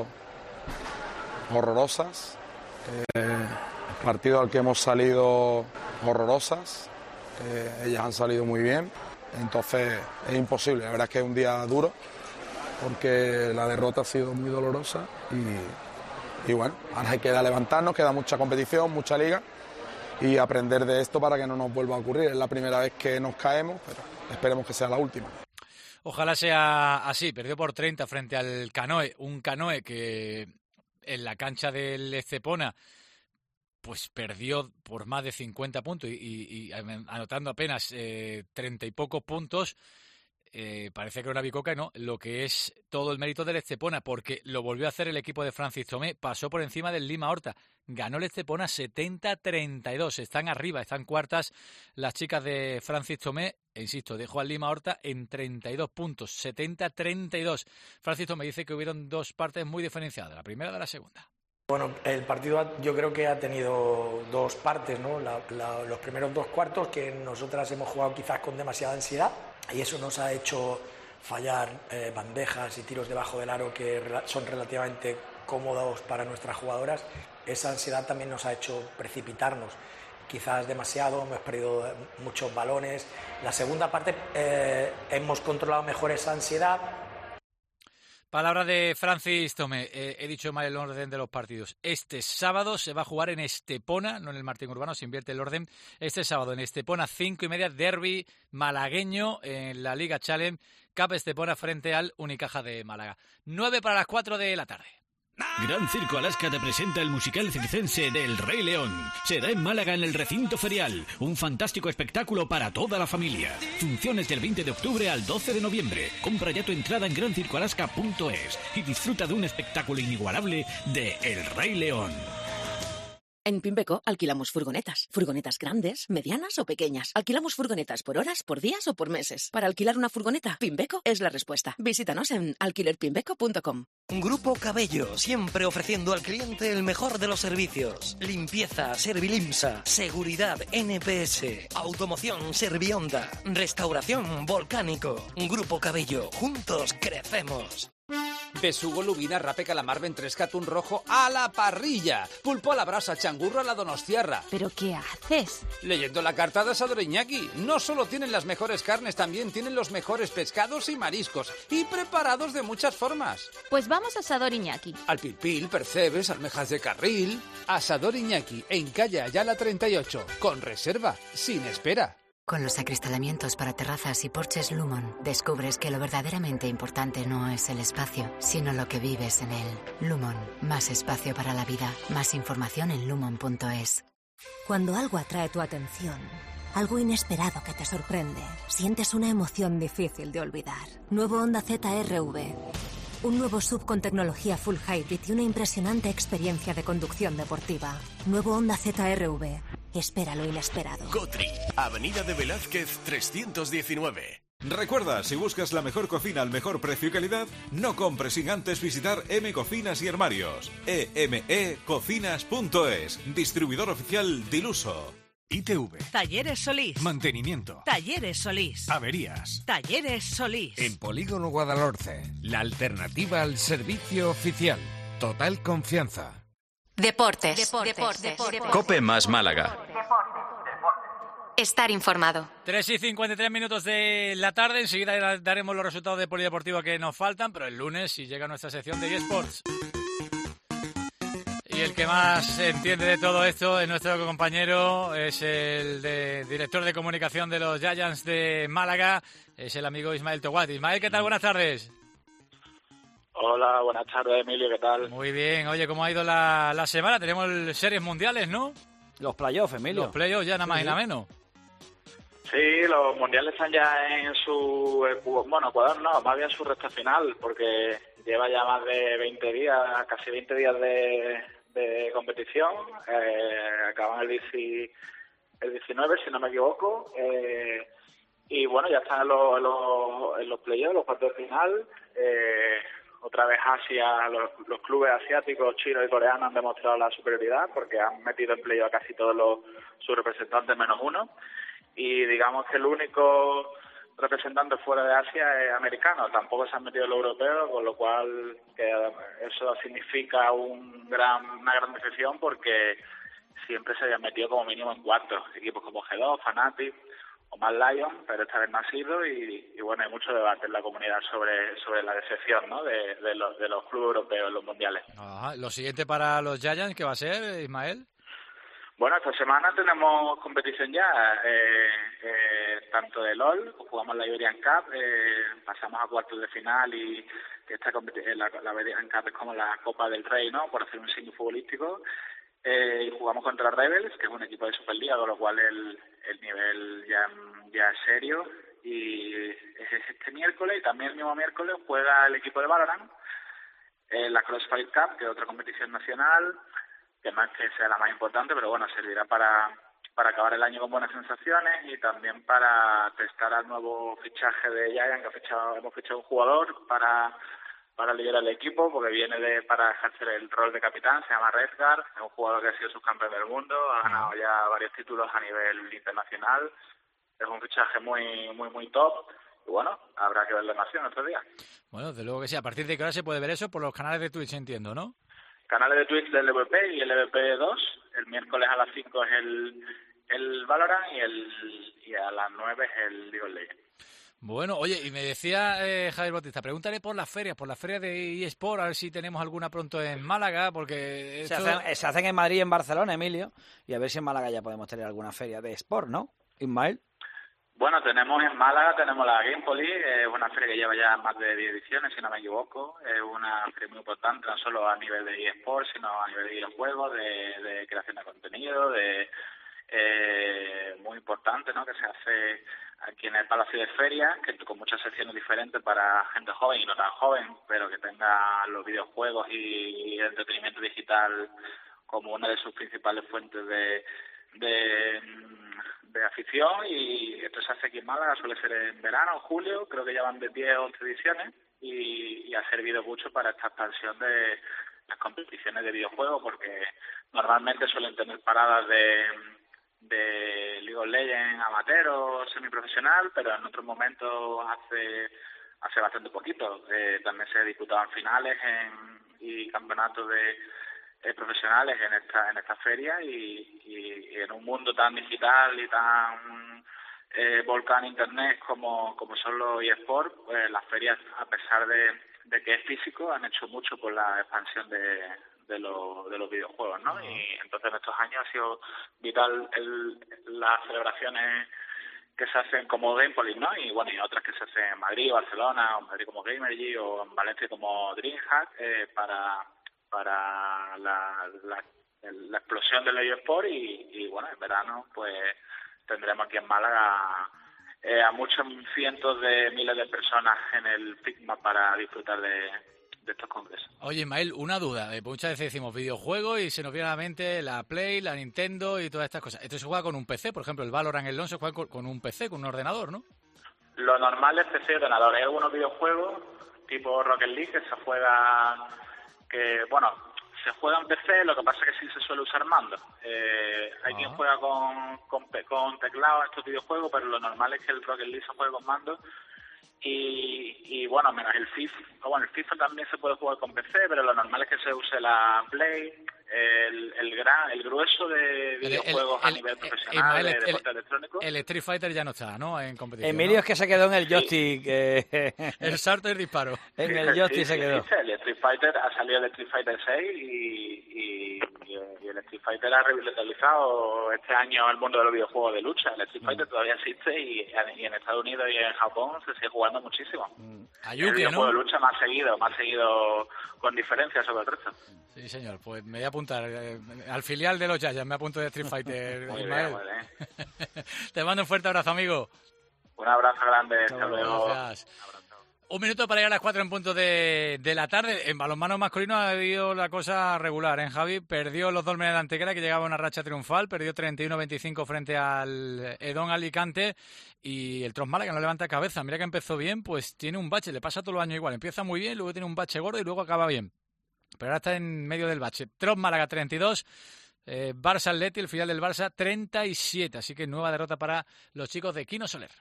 Horrorosas, eh, partido al que hemos salido horrorosas, eh, ellas han salido muy bien, entonces es imposible, la verdad es que es un día duro, porque la derrota ha sido muy dolorosa y, y bueno, ahora queda levantarnos, queda mucha competición, mucha liga, y aprender de esto para que no nos vuelva a ocurrir. Es la primera vez que nos caemos, pero esperemos que sea la última. Ojalá sea así. Perdió por treinta frente al Canoe, un Canoe que en la cancha del Estepona pues perdió por más de cincuenta puntos y, y, y anotando apenas eh, treinta y pocos puntos. Eh, parece que era una bicoca y no, lo que es todo el mérito del Estepona, porque lo volvió a hacer el equipo de Francis Tomé, pasó por encima del Lima Horta, ganó el Estepona setenta a treinta y dos, están arriba, están cuartas las chicas de Francis Tomé, e insisto, dejó al Lima Horta en treinta y dos puntos, setenta a treinta y dos. Francis Tomé dice que hubieron dos partes muy diferenciadas, la primera de la segunda. Bueno, el partido yo creo que ha tenido dos partes, ¿no? La, la, los primeros dos cuartos que nosotras hemos jugado quizás con demasiada ansiedad y eso nos ha hecho fallar eh, bandejas y tiros debajo del aro que son relativamente cómodos para nuestras jugadoras. Esa ansiedad también nos ha hecho precipitarnos, quizás demasiado, hemos perdido muchos balones. La segunda parte eh, hemos controlado mejor esa ansiedad. Palabra de Francis Tomé. Eh, he dicho mal el orden de los partidos. Este sábado se va a jugar en Estepona, no en el Martín Urbano, se invierte el orden. Este sábado en Estepona, cinco y media, derbi malagueño en la Liga Challenge, Cup Estepona frente al Unicaja de Málaga. Nueve para las cuatro de la tarde. Gran Circo Alaska te presenta el musical circense del Rey León. Será en Málaga en el recinto ferial. Un fantástico espectáculo para toda la familia. Funciones del veinte de octubre al doce de noviembre. Compra ya tu entrada en gran circo alaska punto es y disfruta de un espectáculo inigualable de El Rey León. En Pimbeco alquilamos furgonetas. Furgonetas grandes, medianas o pequeñas. Alquilamos furgonetas por horas, por días o por meses. Para alquilar una furgoneta, Pimbeco es la respuesta. Visítanos en alquiler pimbeco punto com. Grupo Cabello, siempre ofreciendo al cliente el mejor de los servicios. Limpieza, Servilimsa, seguridad, N P S, automoción, Servionda, restauración, Volcánico. Grupo Cabello, juntos crecemos. Besugo, lubina, rape, calamar, ventresca, atún rojo a la parrilla. Pulpo a la brasa, changurro a la donostiarra. ¿Pero qué haces? Leyendo la carta de Asador Iñaki. No solo tienen las mejores carnes, también tienen los mejores pescados y mariscos. Y preparados de muchas formas. Pues vamos a Asador Iñaki. Al pilpil, percebes, almejas de carril. Asador Iñaki, en calle Ayala treinta y ocho. Con reserva, sin espera. Con los acristalamientos para terrazas y porches Lumon, descubres que lo verdaderamente importante no es el espacio, sino lo que vives en él. Lumon, más espacio para la vida. Más información en lumon punto es. Cuando algo atrae tu atención, algo inesperado que te sorprende, sientes una emoción difícil de olvidar. Nuevo Honda Z R V. Un nuevo S U V con tecnología Full Hybrid y una impresionante experiencia de conducción deportiva. Nuevo Honda Z R V. Espera lo inesperado. Cotri, Avenida de Velázquez trescientos diecinueve. Recuerda, si buscas la mejor cocina al mejor precio y calidad, no compres sin antes visitar M Cocinas y Armarios. e m e cocinas punto es, distribuidor oficial Diluso. I T V. Talleres Solís. Mantenimiento. Talleres Solís. Averías. Talleres Solís. En Polígono Guadalhorce, la alternativa al servicio oficial. Total confianza. Deportes. Deportes. Deportes. Deportes. Cope más Málaga. Estar informado. tres y cincuenta y tres minutos de la tarde. Enseguida daremos los resultados de Polideportivo que nos faltan, pero el lunes sí llega nuestra sección de eSports. Y el que más entiende de todo esto es nuestro compañero, es el de, director de comunicación de los Giants de Málaga, es el amigo Ismael Toguat. Ismael, ¿qué tal? Buenas tardes. Hola, buenas tardes, Emilio, ¿qué tal? Muy bien. Oye, ¿cómo ha ido la, la semana? Tenemos series mundiales, ¿no? Los playoffs, Emilio. Los playoffs ya nada más sí. y nada menos. Sí, Sí, los mundiales están ya en su... Bueno, Ecuador no, más bien su recta final, porque lleva ya más de veinte días, casi veinte días de, de competición. Eh, acaban el, dieci, el diecinueve, si no me equivoco. Eh, y bueno, ya están en los, en los, en los playoffs, los cuartos de final. Eh, otra vez Asia, los, los clubes asiáticos, chinos y coreanos han demostrado la superioridad porque han metido en playoff a casi todos los, sus representantes menos uno. Y digamos que el único representante fuera de Asia es americano, tampoco se han metido los europeos, con lo cual que eso significa un gran, una gran decepción porque siempre se habían metido como mínimo en cuartos, equipos como G dos, Fnatic o Mad Lion, pero esta vez no ha sido y, y bueno, hay mucho debate en la comunidad sobre sobre la decepción, ¿no?, de, de, los, de los clubes europeos en los mundiales. Ajá. Lo siguiente para los Giants, ¿qué va a ser, Ismael? Bueno, esta semana tenemos competición ya, eh, eh, tanto de LOL, jugamos la Iberian Cup, eh, pasamos a cuartos de final y esta la, la Iberian Cup es como la Copa del Rey, ¿no?, por hacer un signo futbolístico, eh, y jugamos contra Rebels, que es un equipo de Superliga, con lo cual el, el nivel ya, ya es serio, y es este miércoles, y también el mismo miércoles juega el equipo de Valorant, eh, la Crossfire Cup, que es otra competición nacional, que no es que sea la más importante, pero bueno, servirá para, para acabar el año con buenas sensaciones y también para testar al nuevo fichaje de Giant, que ha fichado, hemos fichado un jugador para, para liderar el equipo, porque viene de para ejercer el rol de capitán, se llama Redguard, es un jugador que ha sido subcampeón del mundo, ha ganado ya varios títulos a nivel internacional, es un fichaje muy muy muy top, y bueno, habrá que verlo en acción otro día. Bueno, desde luego que sí, a partir de qué hora se puede ver eso por los canales de Twitch, entiendo, ¿no? Canales de Twitch del L V P y el L V P dos. El miércoles a las cinco es el, el Valorant y, el, y a las nueve es el League of Legends. Bueno, oye, y me decía eh, Javier Bautista, pregúntale por las ferias, por las ferias de eSport, a ver si tenemos alguna pronto en Málaga, porque... Esto... Se, hacen, se hacen en Madrid y en Barcelona, Emilio, y a ver si en Málaga ya podemos tener alguna feria de eSport, ¿no, Ismael? Bueno, tenemos en Málaga, tenemos la Gamepoly, es una feria que lleva ya más de diez ediciones, si no me equivoco. Es una feria muy importante, no solo a nivel de eSports, sino a nivel de videojuegos, de, de creación de contenido, de eh, muy importante, ¿no?, que se hace aquí en el Palacio de Ferias, que con muchas secciones diferentes para gente joven y no tan joven, pero que tenga los videojuegos y el entretenimiento digital como una de sus principales fuentes de... de de afición, y esto se hace aquí en Málaga, suele ser en verano, en julio, creo que ya van de diez o once ediciones y, y ha servido mucho para esta expansión de las competiciones de videojuegos, porque normalmente suelen tener paradas de, de League of Legends amateur o semiprofesional, pero en otros momentos hace hace bastante poquito. Eh, también se disputaban finales en, y campeonatos de Eh, profesionales en esta en esta feria y, y, y en un mundo tan digital y tan eh, volcán internet como como son los eSports, pues las ferias, a pesar de, de que es físico, han hecho mucho por la expansión de, de, lo, de los videojuegos, ¿no? Uh-huh. Y entonces en estos años ha sido vital el, las celebraciones que se hacen como Gamepoly, ¿no? Y bueno, y otras que se hacen en Madrid, Barcelona, o en Madrid como Gamergy, o en Valencia como DreamHack, eh, para para la, la, la explosión del eSport y, y bueno, en verano pues tendremos aquí en Málaga eh, a muchos cientos de miles de personas en el Figma para disfrutar de, de estos congresos. Oye, Ismael, una duda, eh, muchas veces decimos videojuegos y se nos viene a la mente la Play, la Nintendo y todas estas cosas. Esto se juega con un P C, por ejemplo, el Valorant, el LoL se juega con, con un P C, con un ordenador, ¿no? Lo normal es P C y ordenador. Hay algunos videojuegos tipo Rocket League que se juega... que, bueno, se juega en P C, lo que pasa es que sí se suele usar mando. Eh, hay ah. quien juega con, con, con teclado a estos videojuegos, pero lo normal es que el Rocket League se juegue con mando. Y, y bueno, menos el FIFA. Bueno, el FIFA también se puede jugar con P C, pero lo normal es que se use la Play. El, el gran, el grueso de videojuegos el, el, a nivel profesional, el, el, de deporte el, electrónico. El Street Fighter ya no está, ¿no?, en competición. Emilio, ¿no? Es que se quedó en el joystick. Sí. Eh. El salto y el disparo. En el joystick sí, se quedó. Sí, sí, el Street Fighter ha salido el Street Fighter seis y, y, y el Street Fighter ha revitalizado este año el mundo de los videojuegos de lucha. El Street Fighter mm. todavía existe y, y en Estados Unidos y en Japón se sigue jugando muchísimo. Mm. Ayuque, el videojuego ¿no? de lucha más seguido, más seguido con diferencia sobre el resto. Sí, señor, pues me voy a apuntar eh, al filial de los Yayas, me apunto de Street Fighter. Muy Ismael. bien, muy bien. Te mando un fuerte abrazo, amigo. Un abrazo grande, hasta luego. Gracias. Un minuto para llegar a las cuatro en punto de, de la tarde. En balonmano masculino ha habido la cosa regular, ¿eh, Javi? Perdió los Dolmenes de Antequera, que llegaba a una racha triunfal. Perdió treinta y uno veinticinco frente al Edón Alicante. Y el Tros Málaga no levanta cabeza. Mira que empezó bien, pues tiene un bache. Le pasa todos los años igual. Empieza muy bien, luego tiene un bache gordo y luego acaba bien. Pero ahora está en medio del bache. Tros Málaga treinta y dos. Eh, Barça Atleti, el filial del Barça, treinta y siete. Así que nueva derrota para los chicos de Quino Soler.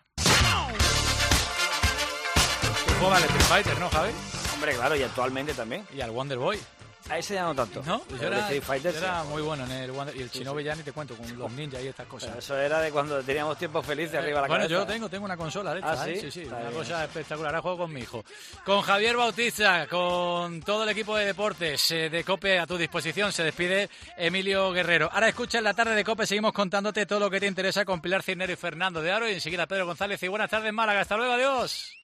Juega al Street Fighter, ¿no, Javi? Hombre, claro, y actualmente también. Y al Wonder Boy. A ese ya no tanto. No, Pero yo era, el Street Fighter, yo era sí. muy bueno en el Wonder, y el Sí, Shinobi sí. ya ni te cuento, con los ninjas y estas cosas. Pero eso era de cuando teníamos tiempos felices arriba de la Bueno, cabeza. yo tengo, tengo una consola de estas, ¿Ah, sí? ¿eh? Sí, sí, Está una bien. cosa espectacular. Ahora juego con mi hijo. Con Javier Bautista, con todo el equipo de deportes eh, de COPE a tu disposición, se despide Emilio Guerrero. Ahora escucha en la tarde de COPE, seguimos contándote todo lo que te interesa con Pilar Cisnero y Fernando de Aro, y enseguida Pedro González. Y buenas tardes, Málaga. Hasta luego, adiós.